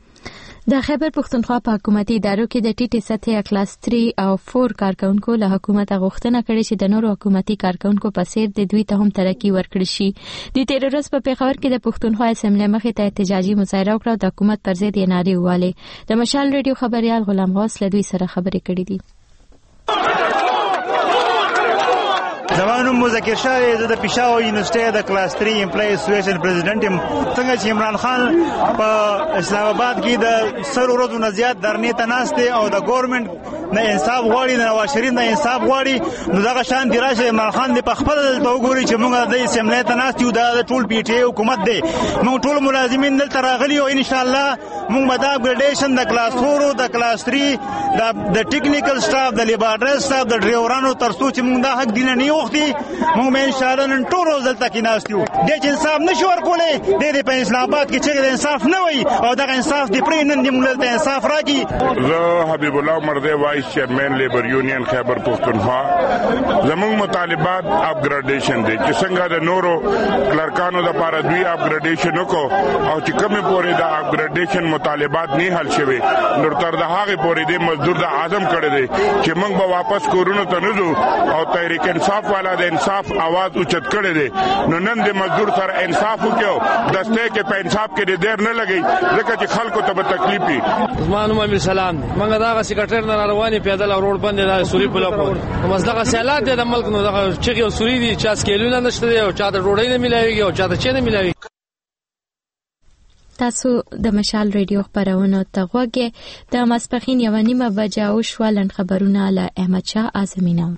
د خیبر پښتونخوا په حکومتي ادارو کې د ټیټې سطحې کلاس 3 او 4 کارکونکو له حکومت غوښتنه کړې چې د نورو حکومتي کارکونکو په څیر د دوی ته هم ترقی ورکړي شي. د تیر ورځ په پیښور کې د پښتونخوا اسمبلی مخې ته احتجاجي مظاهره وکړه او د حکومت پر ضد یې نارې ووهلې. د مشال ریډیو خبريال غلام غوث له دوی سره خبرې کړې دي. زمانو مذکر شاه زه د پېښور یونیورسيټي د کلاس 3 امپلای اسوسییشن پریزیډنټ یم. څنګه چې عمران خان په اسلام آباد کې د سر ورځو نه زیات درنې ته ناست دی او د ګورنمنت نه انصاف غواړي د نواز شریف نه انصاف غواړي نو دغه شان دی راشه عمران خان د خپل دلته وګوري چې موږ د اسمبلی ته ناست یو د ټول پی ټی حکومت دی موږ ټول ملازمین دلته راغلي او ان شاء الله موږ به دا اپګریډیشن د کلاس 4 او د کلاس 3 د ټیکنیکل سټاف د لیبارټری سټاف د ډرایورانو ترڅو چې موږ دا حق دینه نه وختي موږ به ان شاء الله نن ټول ورځ دلته کې ناست یو. د انصاف نشو ورکولې د په اسلام آباد کې چې د انصاف نه وي او دغه انصاف دی پرې نن د موږ ته انصاف راکړي. زه حبیب الله مرده وایس چیرمن لیبر یونین خیبر پښتونخوا. زموږ مطالبات اپګریډیشن دي چې څنګه د نورو کلرکانو لپاره دوی اپګریډیشن وکړو او چې کومه پورې د اپګریډیشن مطالبات نه حل شوي نور تر د هغه پورې د مزدور د اعظم کړی دی چې موږ به واپس کورونو ته نزو او تحریک انصاف والا د انصاف आवाज اوچت کړی دی. نو نن د مزدور سره انصاف وکړو دسته کې په انصاف کې ډیر نه لګي ځکه چې خلکو ته به تکلیف وي. زمانو امیر سلام موږ دا سیکریټر نه رواني پیدل روډ باندې د سوري په لپاره مزدغه سیالات د ملک نو دغه چې سوري دي چا سکیلونه نشته او چا د روډۍ نه ملایوي او چا د چینه ملایوي. تاسو د مشال ریډیو خبرونه ته غوږی د ماسپخین 1:30 بجې او شوالن خبرونه له احمد شاه اعظمي نور.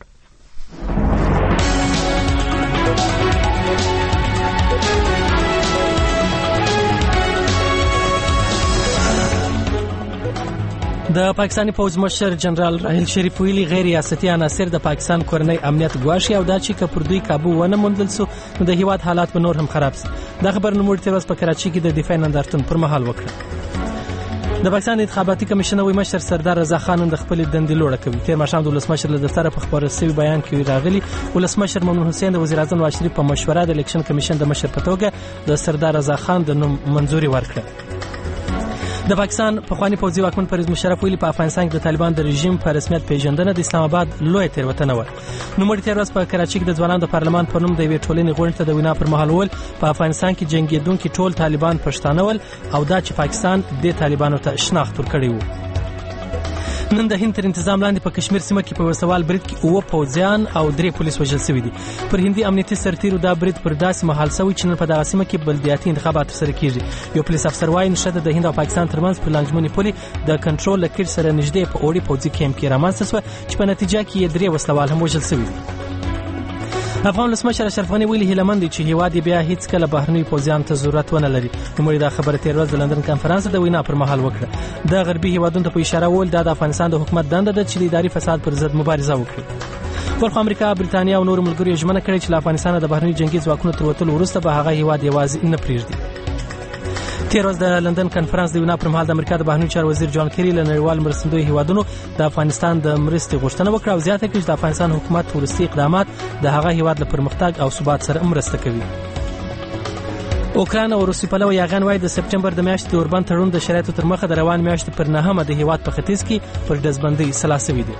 د پاکستاني فوج مشر جنرال راحیل شریف ویلي غیر ریاستي عناصر د پاکستان کورنۍ امنیت ګواښي او دا چې پر دوی کابو ونه موندل سو نو د هیواد حالات به نور هم خراب شي. دا خبر نوموړي تیر ورځ په کراچي کې د دفاع نندارتون پر مهال وکړه. د پاکستان انتخاباتي کمیشن وی مشر سردار رضا خان د خپل دندې لوړه کوي. تیر ماښام د ولسمشر له دفتر په خبر رسوي بیان کې راغلي ولسمشر ممنون حسین د وزیر اعظم نواز شریف په مشوره د الیکشن کمیشن د مشر په توګه د سردار رضا خان د نوم منزوري ورکړه. د پاکستان پخوانی پوځي واکمن پرویز مشرف ویلي په افغانستان کې د طالبان د رژیم په رسمیت پیژندنه د اسلام آباد لوی تیروتنه و. نو مړ تیر ورځ په کراچي کې د ځوانانو د پارلمان په نوم د وی ټولنې غونډه ته د وینا پر مهال ول په افغانستان کې جنگیدونکو ټول طالبان پښتانه ول او دا چې پاکستان د طالبانو ته شناخت ورکړی و. نن د هند تر انتظام لاندې په کشمیر سیمه کې په وسوال برید کې 9 پوځیان او 3 پولیس وژل شوي دي. پر هندي امنیتي سرتیرو دا برید پر داسې مهال شوی چې نن په دغه سیمه کې بلدیاتي انتخابات ترسره کیږي. یو پولیس افسر وايي نشته د هند او پاکستان ترمنځ په لانجمنې پولې د کنټرول لکیر سره نږدې په اوړي پوځي کیمپ کې رامنځته شوه چې په نتیجه کې 3 وسلوال هم وژل شوي دي. افغان ولسمشر اشرف غني ویلي هیلمند چې هیواد بیا هیڅ کله بهرنی پوځیان ته ضرورت ونه لري. نوموړي دا خبره تیر ورځ د لندن کانفرنس د وینا پر مهال وکړه. د غربي هیوادونو ته په اشاره ول د افغانستان د حکومت دنده ده چې د اداري فساد پر ضد مبارزه وکړي. ورخ امریکا، بریتانیا او نور ملګرو ژمنه کړې چې له افغانستان د بهرنی جنگي ځواکونو تر وتلو وروسته به هغه هیواد یوازې نه پریږدي. تیر ورځ د لندن کانفرنس د وینا پر مهال د امریکا د بهرنی چارو وزیر جان کیری له نړیوال مرستندوی هیوادونو د افغانستان د مرستې غوښتنه وکړه او زیاته کړه چې د افغانستان حکومت ورستي اقدامات د هغه هیواد لپاره پرمختګ او ثبات سره مرسته کوي. اوکران او روسي پلوه یاغان وایي د سپټمبر د میاشتې اوربند تړون د شرایطو تر مخه د روان میاشتې پر 9 د هیواد په ختیځ کې پر ډزبندۍ سلاسوي دي.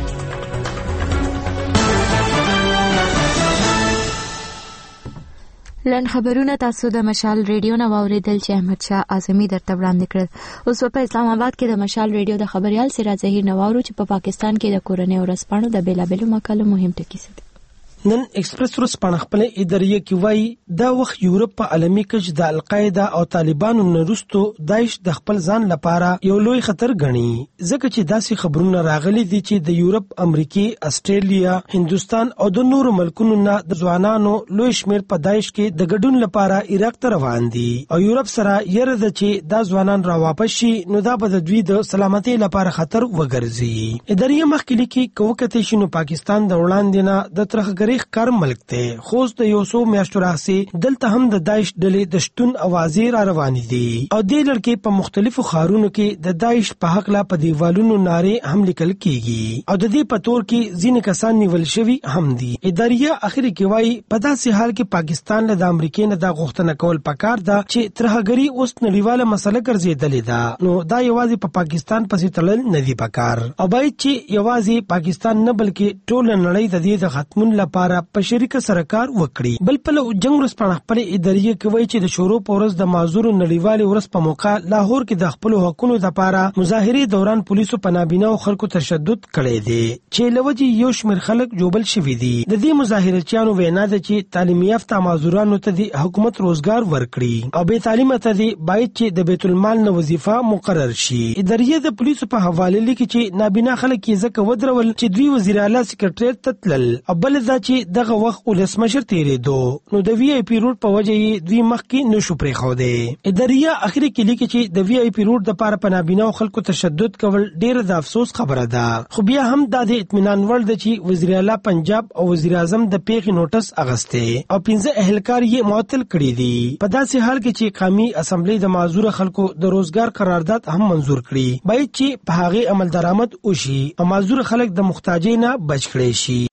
لن خبرونه تاسو د مشال ریډیو نو اوریدل چې احمد شاه اعظمي درته وړاندې کړل. اوس په اسلام آباد کې د مشال ریډیو د خبريال سراج ظهیر نواورو چې په پاکستان کې د کورنۍ ورځپاڼو د بیلابلو مقالو مهم ټکي دي. نن ایکسپریس روس په خپل اداريه کې وایي دا وخت یورپ په عالمي کچ د القاعده او طالبانو نورستو داعش د خپل ځان لپاره یو لوی خطر ګڼي ځکه چې داسې خبرونه راغلي دي چې د یورپ، امریکا، استرالیا، هندستان او د نورو ملکونو نه د ځوانانو لوی شمیر په داعش کې د ګډون لپاره عراق ته روان دي او یورپ سره یره د چې دا ځوانان را واپس شي نو دا به د دوی د سلامتۍ لپاره خطر وګرځي. اداريه مخکلي کې کوکته شنو پاکستان د وړاندې نه د ترخګری کار ملک ته خوست د یوسو میاشتو راځي دلته هم د داعش ډلې د شتون اوازې را روانې دي او د لړکې په مختلفو خارونو کې د داعش په حق لا په دیوالونو نارې هم لیکل کیږي او د دې په تور کې ځینې کسان نیول شوي هم دي. اداريه اخر کې وایي په داسې حال کې پاکستان له امریکا نه د غوښتنه کول پکار ده چې ترهګری اوس نړیواله مسله ګرځېدلې ده نو دا یوازې په پاکستان پسې تړل نه دی پکار او باید چې یوازې پاکستان نه بلکې ټول نړۍ د دې د ختمون لپاره په شریک سره کار وکړي. بل په جنگ ورسپانه خپل اداريه کوي چې د شورو پورس د معذور نړیوالي ورس په موقع لاهور کې د خپل حقوقو لپاره مظاهره دوران پولیسو په نابینا او خلکو تشدد کړي دي چې لوجي یو شمیر خلک جوبل شوي دي. د دې مظاهرچیانو وینا ده چې تعلیم یافته معذورانو ته د حکومت روزګار ورکړي او به تعلیم ته دی باید چې د بیت المال نه وظیفه مقرر شي. اداريه د پولیسو په حواله لیکي چې نابینا خلک یې ځکه ودرول چې دوی وزیر اعلی سکرټریټ ته تلل او بل دا چې دغه وخت ولسمشر تیرېدو نو د وی آی پی روډ په وجه یې دوی مخکې نشو پرېښودی. اداريه اخر کې لیکي چې د وی آی پی روډ د لپاره په نابینا خلکو تشدد کول ډېر د افسوس خبره ده خو بیا هم د اطمینان وړ ده چې وزیر اعلی پنجاب او وزیر اعظم د پیښې نوټس اغسته او 15 اهلکار یې معطل کړي دي. په داسې حال کې چې قومي اسمبلی د معذور خلکو د روزګار قرارداد هم منزور کړي باید چې په هغه عمل درآمد وشي او معذور خلک د محتاجۍ نه بچ کړي شي.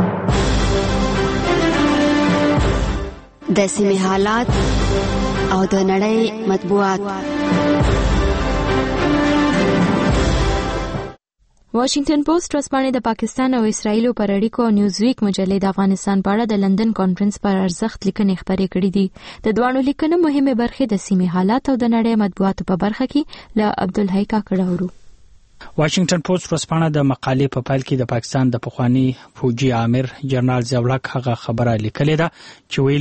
د سیمې حالات او د نړۍ مطبوعات. واشنگټن پوسټ ورځپاڼه د پاکستان او اسرایل پر اړیکو او نیوزویک مجلې د افغانستان په اړه د لندن کانفرنس پر ارزښت لیکنې خبرې کړې دي. د دوانو لیکنو مهمه برخه د سیمې حالات او د نړۍ مطبوعاتو په برخه کې له عبدالحی کاکړاورو. واشنگټن پوسټ ورځپاڼه د مقالې په پیل کې د پاکستان د پخوانی فوجي امیر جنرال ضیاء الحق هغه خبره لیکلې ده چې ویلیو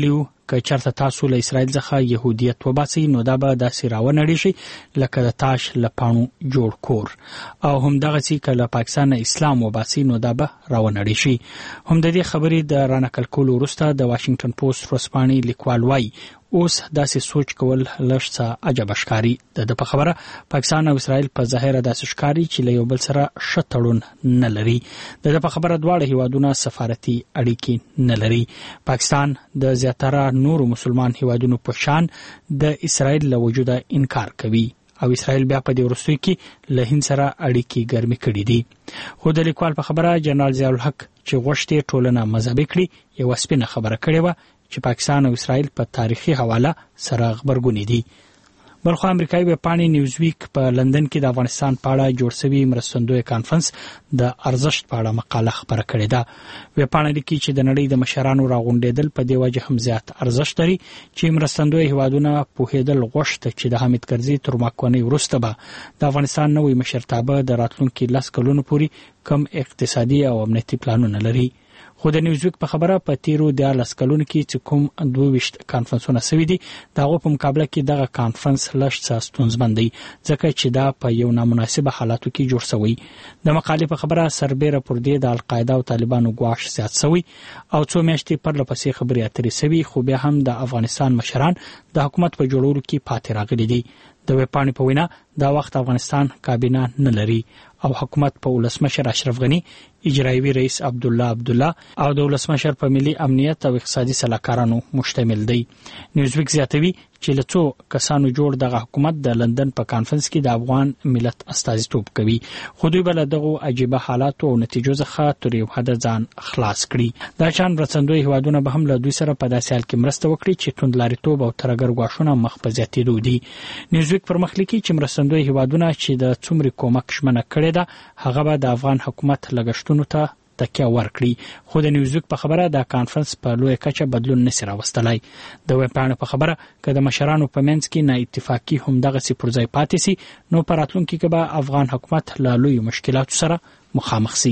که چرته تاسو له اسرائیل څخه يهودیت وباسي نو دا به داسې راونړي شي لکه د تاش لپانو جوړ کور او هم دغه چې کله پاکستان اسلام وباسي نو دا به راونړي شي. هم د دې خبرې د رانقل کولو وروسته د واشنگټن پوسټ ورځپاڼې لیکوال وایي اوس داسې سوچ کول لږ څه عجب ښکاري. د په خبره پاکستان او اسرائیل په ظاهره داسې ښکاري چې له یو بل سره ښه تړون نه لري. د په خبره دواړه هیوادونه سفارتي اړیکې نه لري. پاکستان د زیاتره نورو مسلمان هیوادونو په شان د اسرائیل له وجوده انکار کوي او اسرائیل بیا په دې وروستیو کې له هند سره اړیکې ګرمې کړې دي. خو د لیکوال په خبره جنرال ضیاء الحق چې غوښتي ټولنه مذهبي کړي یو سپینه خبره کړې و چې پاکستان او اسرائیل په تاریخي حواله سره خبرګونې دي. بلخو امریکایي ویبپاڼې نیوزویک په لندن کې د افغانستان په اړه جوړ شوی مرستندوی کانفرنس د ارزښت په اړه مقاله خبره کړې ده. ویبپاڼه لیکي چې د نړۍ د مشرانو راغونډېدل په دې وجه هم زیات ارزښت لري چې مرستندوی هیوادونه پوهېدل غوښته چې د حامد کرزي تر واکمنۍ وروسته به د افغانستان نوی مشرتابه د راتلونکي 10 کلونو پورې کم اقتصادي او امنیتي پلانونه لري. خو د نیوزویک په خبره په تیرو 10 کلونو کې چې کوم 22 کانفرنسونه شوي دي دغه په مقابله کې دغه کانفرنس لږ څه ستونزمن دی ځکه چې دا په یو نامناسبه حالاتو کې جوړ شوی. د مقالې په خبره سربېره پر دې د القاعده او طالبانو ګواښ زیات شوی او څو میاشتې پر لپسې خبرې اترې شوي خو بیا هم د افغانستان مشران د حکومت په جوړولو کې پاتې راغلي دي. د ویبپاڼې په وینا دا وخت افغانستان کابینه نه لري او حکومت په ولسمشر اشرف غنی، اجرایوي رئیس عبدالله او د ولسمشر په ملي امنیت او اقتصادي سلاکارانو مشتمل دی. نیوزویک زیاتوي چې له څو کسانو جوړ دغه حکومت د لندن په کانفرنس کې د افغان ملت استازیتوب کوي خو دوی بل دغه عجیبه حالاتو او نتیجو څخه تر یو حد ځان خلاص کړي. دا شان مرستندوی هیوادونه به هم له دوی سره په داسې حال کې مرسته وکړي چې توندلاریتوب او ترګر غواښونه مخ په زیاتېدو دي. نیوزویک پر مخ لیکي چې مرستندوی هیوادونه چې د څومره کومک ژمنه کړې ده هغه به د افغان حکومت لګښتونو ته تکیه ورکړي خو د نیوزویک په خبره د کانفرنس په لوی کچه بدلون نشي راوستلای. د ویبپاڼې په خبره که د مشرانو په منځ کې نه اتفاقی هم دغه سي پر ځای پاتې سي نو په راتلونکي کې به افغان حکومت له لوی مشکلاتو سره مخامخ سي.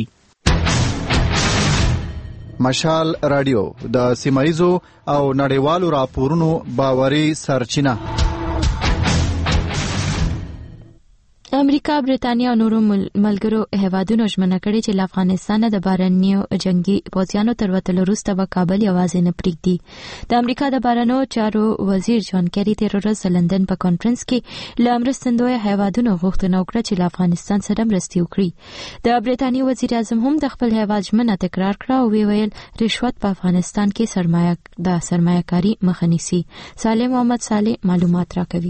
مشال رادیو د سیمایزو او نړیوالو راپورونو باوري سرچینه. امریکا، برېټانیا او نورو ملګرو هیوادونو ژمنه کړې چې له افغانستان د بهرنیو جنگي پوځیانو تر وتلو وروسته به کابل یوازې نه پرېږدي. د امریکا د بهرنیو چارو وزیر جان کیری تېره ورځ د لندن په کانفرنس کې له مرستندویه هیوادونو غوښتنه وکړه چې له افغانستان سره مرستې وکړي. د برېټانیا وزیر اعظم هم د خپل هیواد ژمنه تکرار کړه او ویل رشوت په افغانستان کې سرمایه‌کاري مخه نیسي. صالح محمد صالح معلومات راکوي.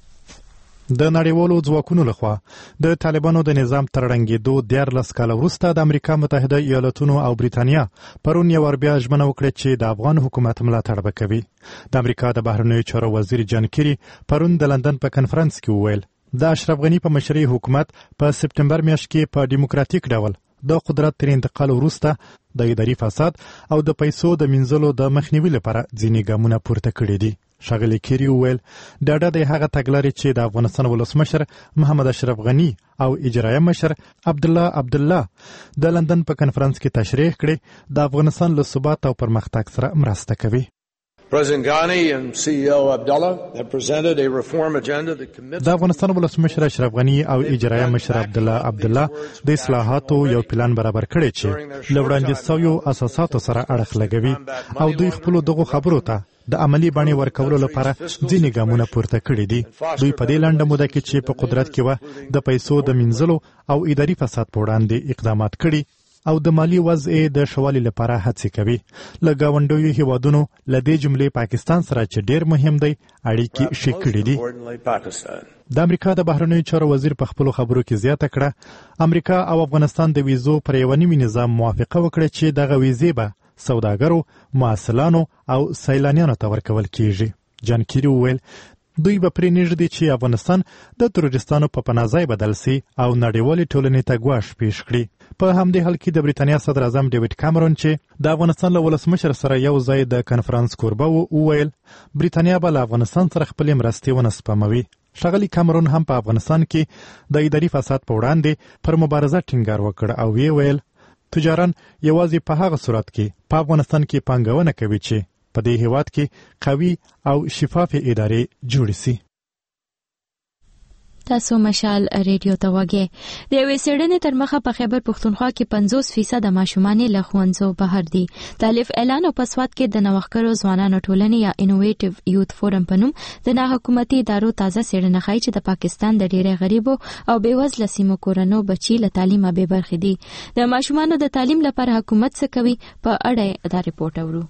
د نړیوالو ځواکونو لخوا د طالبانو د نظام تر ړنګېدو 14 کاله وروسته د امریکا متحده ایالاتونو او برېټانیا پرون یو ور بیا ژمنه وکړه چې د افغان حکومت ملاتړ وکوي. د امریکا د بهرنیو چارو وزیر جان کیری پرون د لندن په کنفرانس کې وویل د اشرف غنی په مشرۍ حکومت په سپټمبر میاشت کې په ډیموکراتیک ډول د قدرت تر انتقال وروسته د اداري فساد او د پیسو د منځلو د مخنیوي لپاره ځینې ګامونه پورته کړي دي. ښاغلي کیری وویل ډاډه د هغه تګلارې چې د افغانستان ولسمشر محمد اشرف غنی او اجرایه مشر عبدالله د لندن په کنفرانس کې تشریح کړي د افغانستان له ثبات او پرمختګ سره مرسته کوي. President Ghani and CEO Abdullah have presented a reform agenda that commits. د افغانستان ولسمشر اشرف غنی او اجرایه مشر عبدالله د اصلاحاتو یو پلان برابر کړی چې له وړاندې شویو اساساتو سره اړخ لګوي او دوی خپل دغه خبرو ته د عملی باندې ورکولو لپاره ځینې ګامونه پورته کړي دي. دوی په دې لنډه موده کې چې په قدرت کې و د پیسو د منځلو او اداري فساد په وړاندې اقدامات کړي او د مالی وضع د شوالي لپاره هڅې کوي. له ګاونډیو هیوادونو له دې جملې پاکستان سره چې ډیر مهم دی اړیکې ښې کړي دي. د امریکا د بهرنیو چارو وزیر په خپلو خبرو کې زیاته کړه امریکا او افغانستان د ویزو پر یو نیمه نظام موافقه وکړه چې دغه ویزې به سوداګرو، محصلانو او سیلانیانو ته ورکول کیږي. جان کیری وویل دوی به پرې نږدې چې افغانستان د تروریستانو په پناه بدل سي او نړیوالې ټولنې ته ګواښ پیښ کړي. په همدې حال کې د برېټانیا صدر اعظم ډیوډ کامرون چې د افغانستان له ولسمشر سره یو ځای د کنفرانس کوربه وویل برېټانیا به له افغانستان سره خپلې مرستې ونه سپموي. ښاغلي کامرون هم په افغانستان کې د اداري فساد په وړاندې پر مبارزه ټینګار وکړ او ویل تجاران یوازې په هغه صورت کې په افغانستان کې پانګونه کوي چې په دې هیواد کې قوي او شفاف ادارې جوړ شي. تاسو مشال ریډیو ته وګورئ. د یوې څېړنې تر مخه په خیبر پښتونخوا کې 50% ماشومان له ښوونځو بهر دي. د الف اعلان او پسواد کې د نوښتګرو ځوانانو ټولنې یا انوویټیو یوث فورم په نوم د ناحکومتي ادارو تازه څېړنه ښیي چې د پاکستان د ډېرې غریبو او بېوزله سیمو کورنو بچي له تعلیمه بې برخې دي. د ماشومانو د تعلیم لپاره حکومت څه کوي په اړه دا ریپورت اورو.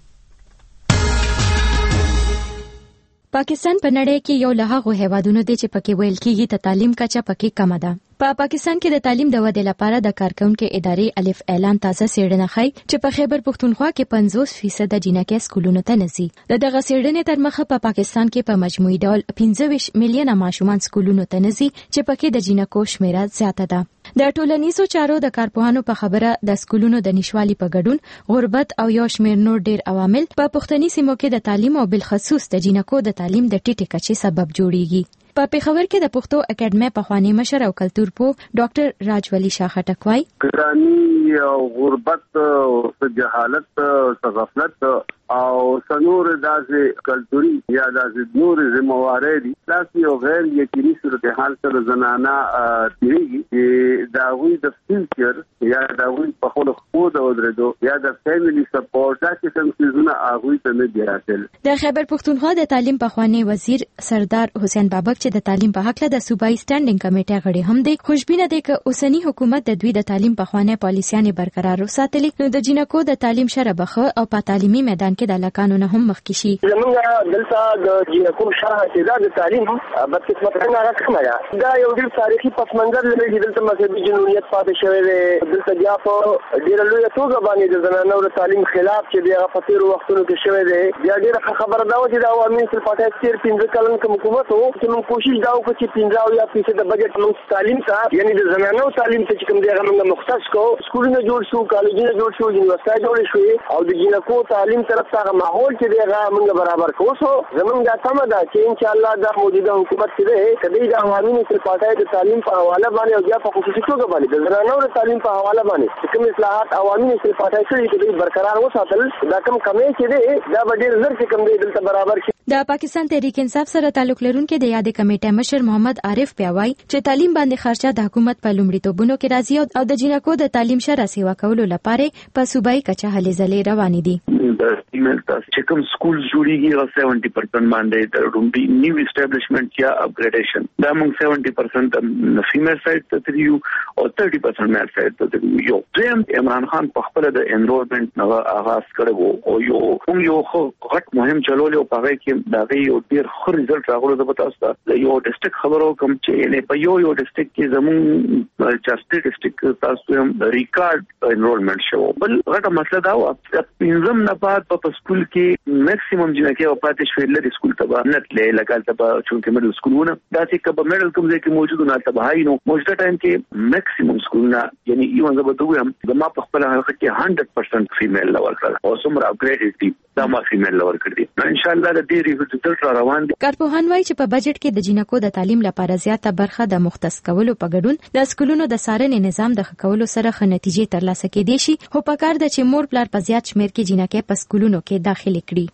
پاکستان په نړۍ کې یو له هغو هیوادونو دی چې پکې ویل کېږي ته تعلیم کچه پکې کمه ده. په پاکستان کې د تعلیم د ودې لپاره د کارکونکو ادارې الف اعلان تازه څېړنه ښیي چې په خیبر پښتونخوا کې 50% جنکې سکولونو ته نزي. دغه څېړنې تر مخه په پاکستان کې په مجموعي ډول 25 میلیونه ماشومان سکولونو ته نزي چې پکې د جنکو شمیره زیاته ده. د ټولنیزو چارو د کارپوهانو په خبره د سکولونو د نشوالي په ګډون غربت او یو شمېر نور ډېر عوامل په پښتني سیمو کې د تعلیم او بالخصوص د جنکو د تعلیم د ټیټې کچې سبب جوړیږي. په پیښور کې د پښتو اکیډمي پخوانی مشر او کلتور پوه ډاکټر راجولي شاه خټک وايي ګرانی او غربت او جهالت او غفلت او سنور داسې کلتوري یا داسې نور ذمہواري دي تاسو یو غیر یقیني صورتحال سره زنانه تیریږي چې دا وی د فیوچر یا دا وی په خپل خود او درېدو یا د فیملی سپورټ چې څنګه زونه هغه ته نه دی حاصل. د خیبر پښتونخوا د تعلیم پخوانی وزیر سردار حسین بابک چې د تعلیم په حق له د صوبایي سټانډینګ کمیټې غړي هم دی خوشبینه دی چې اوسنی حکومت د دوی د تعلیم پخوانی پالیسیانه برقرار وساتلي نو د جنکو د تعلیم شره بخه او په تعلیمي میدان کې د لکانو نه هم مخکې شي. زمونږ دلته د جنکو شره چې د تعلیم بد قسمت نه راکمه دا یو ډېر تاریخي پس منظر لري چې دلته مذهبي جنونیت پاتې شوی دی. دلته بیا په ډېر لوی توګه باندې د زنانو د تعلیم خلاف چې د غفلت وختونو کې شوی دی. بیا ډېر خبره دا و چې د عوامي سلطنت تیر 15 کلن کوم حکومت وو چې موږ کوشش دا وکړو چې 15% د بجټ موږ تعلیم ته یعنی د زنانو تعلیم ته چې کوم دی هغه موږ مختص کو سکولونه جوړ شو کالجونه جوړ شو یونیورسيټي جوړ شو او د جنکو تعلیم طرف ته ماحول چې دی هغه موږ برابر کوو. زمونږ دا سم ده چې ان شاء الله د موجوده حکومت چې دی کدی د عوامي سلطنت د تعلیم په حواله باندې او بیا په خصوصي توګه باندې د زنانو د تعلیم په حواله باندې کوم اصلاحات عوامي سلطنت چې برقرار وساتل دا کوم کمې چې دی دا ډېر زر چې کوم دی دلته برابر شي. د پاکستان تحریک انصاف سره تعلق لرونکي د یادې کمیټې مشر محمد عارف پیاوای چې تعلیم باندې خرچه د حکومت په لومړیتوبونو کې راځي او د جنکو د تعلیم شره سیوا کولو لپاره په صوبایي کچه هلې ځلې روانې دي. د فیمیل تاسو چې کوم سکول جوړیږي 70% باندې د رومبي نیو اسټابلیشمنت یا اپګریډیشن دا موږ 70% فیمیل سایډ ته تریو او 30% میل سایډ ته تریو. یو زم عمران خان په خپل د انرولمنت نه آغاز کړو او یو غټ مهم چلول او په کې دا یو ډیر ښه ریزلټ راغلو د تاسو ته یو ډیسټریکټ خبرو کوم چې نه په یو ډیسټریکټ کې زمون چاستي ډیسټریکټ تاسو هم ریکارډ انرولمنت شو. بل غټه مسله دا و پنځم نه بعد په سکول کې میکسیمم جنکه او پاتې شوې لري سکول ته نتلې لګال ته چونکه مډل سکولونه دا چې کبه مډل کوم ځای کې موجود نه ته هاي نو موجوده ټایم کې میکسیمم سکولونه یعنی یو ځبه دوی هم د ما په خپل حلقه کې 100% فیمیل لور کړل او سمره اپګریډ دي دا ما فیمیل لور کړی ان شاء الله د دې ریزلټ روان دي. کارپوهان وايي چې په بجټ کې د جنکو د تعلیم لپاره زیاته برخه د مختص کولو په ګډون د سکولونو د څارنې نظام د ښه کولو سره ښه نتیجې ترلاسه کېدای شي خو پکار ده چې مور پلار په زیات شمېر کې جنکې په سکولونو کې داخلي کړي.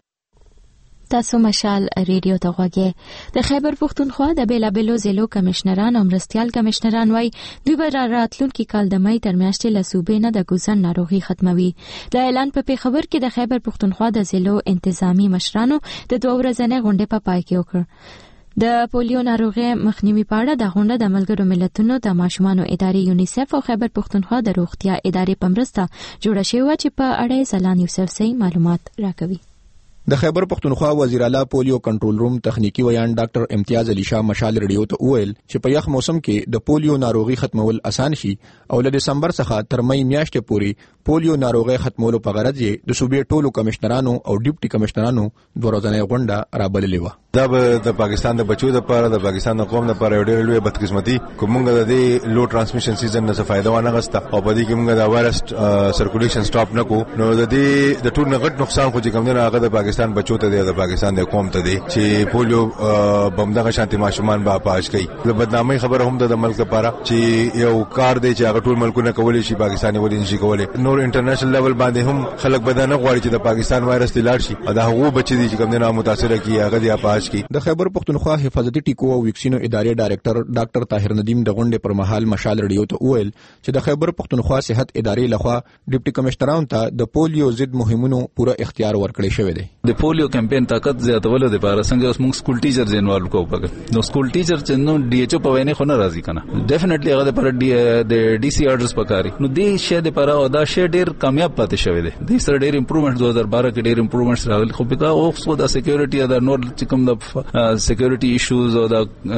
تاسو مشال ریډیو ته غوږی. د خیبر پښتونخوا د بیلابلو ضلعو کمشنران او مرستيال کمشنران وايي دوی به راتلونکي کال د مې تر میاشتې له صوبې نه د ګوزن ناروغي ختموي. د اعلان په پیښور کې د خیبر پښتونخوا د ضلعو انتظامی مشرانو د 2 ورځې غونډه په پای کې وکړه. د پولیو ناروغي مخنیوي په اړه د غونډه د ملګرو ملتونو د ماشومانو ادارې یونیسف او خیبر پښتونخوا د روغتیا ادارې په مرسته جوړه شوې چې په اړه زلان یوسف سي معلومات راکوي. د خیبر پښتونخوا وزیر اعلی پولیو کنټرول روم تخنیکی ویان ډاکټر امتیاز علي شاه مشال ریډیو ته وویل چې په یخ موسم کې د پولیو ناروغي ختمول اسان شي او له دسمبر څخه تر مې میاشتې پورې پولیو ناروغي ختمولو په غرض یې د صوبې ټولو کمشنرانو او ډیپټي کمشنرانو 2 ورځې غونډه رابللې و. دا د پاکستان د بچو لپاره د پاکستان د قوم لپاره یو ډېر لوی بدقسمتي کومګه د دې لو ترانسمیشن سیزن نه څه فائدہ ونه غسته او په دې کې موږ د وایرس سرکولیشن سټاپ نکو نو د دې د ټول نغټ نقصان خو چې کوم نه هغه د پاکستان پاکستان بچو ته د پاکستان د قوم ته دی چې پولیو بمدغه شانتي ماشومان به پاش کوي د بدنامي خبره هم د ملک لپاره چې یو کار دی چې هغه ټول ملکونه کولی شي پاکستاني ولې نشي کولی نور انټرنیشنل لیول باندې هم خلک بدانه غواړي چې د پاکستان وایرس لاړ شي دا هغه بچی دي چې کوم نه متاثر کی هغه دی پاش کی د خیبر پختونخوا حفاظتي ټیکو او ویکسینو ادارې ډایریکټر ډاکټر طاهر ندیم د غونډې پر مهال مشال رادیو ته وویل چې د خیبر پختونخوا صحت ادارې لخوا ډیپټي کمشنرانو ته د پولیو ضد مهمونو پوره اختیار ورکړی شوی دی د پولیو کمپاین طاقت زیاتولو لپاره څنګه اوس موږ سکول ټیچرز انوالو کوو نو سکول ټیچر چې نو ډي ایچ او په وینه خو نه راځي کنه ډیفینیټلی هغه پر د ډي سی آرډرز پکاري نو دې شه د پر او دا شه ډیر کامیاب پاتې شوی دی د سره ډیر امپروومنټ 2012 کې ډیر امپروومنټس راغلي خو په اوس د سکیورټي دا نور چې کوم د سکیورټي ایشوز او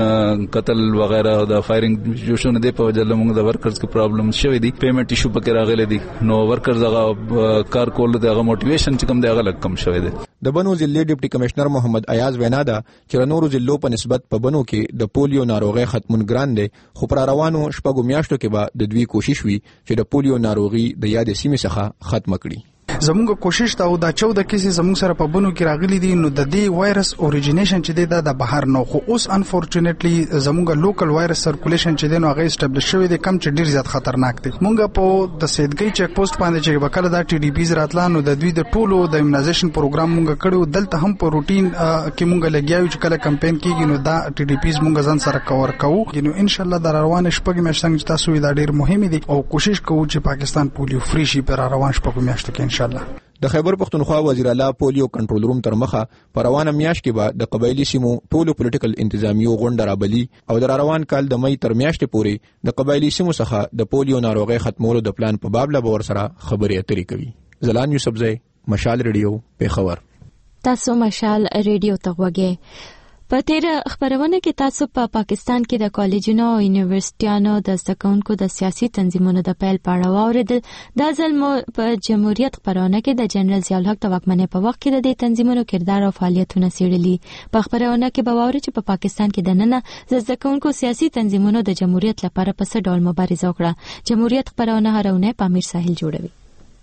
د قتل وغیرہ او د فایرینګ جوشونه د په وجه لمونږ د ورکرز کې پرابلم شوی دی پیمنٹ ایشو پکې راغلي دي نو ورکرز هغه کار کول دغه موټیویشن چې کوم دی هغه کم شوی دی د بنو ضلع ډیپټي کمشنر محمد ایاز وینا ده چې نورو ضلعو په نسبت په بنو کې د پولیو ناروغي ختمون ګران دي خو پر روانو شپږو میاشتو کې به د دوی کوشش وي چې د پولیو ناروغي د یاد سیمې څخه ختم کړي زموږ کوشش ته او دا 14 کیسې زموږ سره په بنو کې راغلي دي نو د دې وایرس اوریجینیشن چې دی د بهر نو خو اوس انفورچونټلی زموږ لوکل وایرس سرکولیشن چې دی نو هغه اسټابلیش شوی دی کم چې ډیر زیات خطرناک دی مونږ په د سیدګي چیک پوسټ باندې چې وکړه د ټي ډي پیز راتلانو د دوی د ټولو د ایمونایزیشن پروګرام مونږ کړو دلته هم په روټین کې مونږ لګیاو چې کله کمپاین کیږي نو دا ټي ډي پیز مونږ ځان سره کور کوو نو ان شاء الله د روان شپږ میاشتې چې تاسو دا ډیر مهم دي او کوشش کوو چې پاکستان پولیو فری شي پر روان شپږ میاشتې کې ان شاء الله د خیبر پختونخوا وزیر اعلی پولیو کنټرول روم تر مخه پر روانه میاشت کې به د قبایلی سیمو ټولو پولیټیکل انتظامیو غونډه رابلی او د روان کال د مې تر میاشتې پورې د قبایلی سیمو څخه د پولیو ناروغي ختمولو د پلان په باب لا باور سره خبرې اترې کوي زلان یوسفزئی مشال ریډیو پیښور تاسو مشال ریډیو ته وګورئ په تیر خبرونه کې تاسو په پاکستان کې د کالجونو او یونیورسيټیانو د زدهکونکو د سیاسي تنظیمونو د پیل پاړه واوریدل د ځل په جمهوریت خبرونه کې د جنرال ضیاء الحق د واکمنۍ په وخت کې د دې تنظیمونو کردار او فعالیتونه څېړلي په خبرونه کې به واوري چې په پاکستان کې د نن زدهکونکو سیاسي تنظیمونو د جمهوریت لپاره په څه ډول مبارزه وکړه جمهوریت خبرونه هرونه پامیر ساحل جوړوي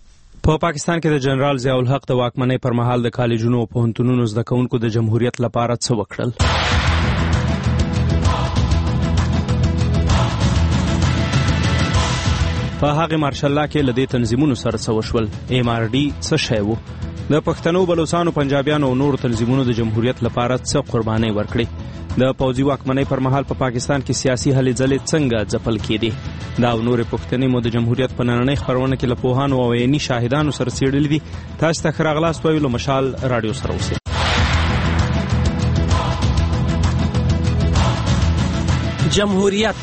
په پاکستان کې د جنرال ضیاء الحق د واکمنۍ پر مهال د کالجونو او پوهنتونونو زدهکونکو د جمهوریت لپاره څه وکړل په هغه مارشالله کې لدې تنظیمونو سره څه وشول ایم آر ډي څه شی وو د پښتنو بلوچستانو پنجابیانو او نورو تنظیمونو د جمهوریت لپاره څه قربانۍ ورکړې د پوځي واکمنۍ پر مهال په پاکستان کې سیاسي هلې ځلې څنګه ځپل کېدې دا او نورې پوښتنې مو د جمهوریت په نننۍ خبرونه کې له پوهانو او عیني شاهدانو سره څېړلې دي تاسو ته ښه راغلاست وایو له مشال راډیو سره اوسئ جمهوریت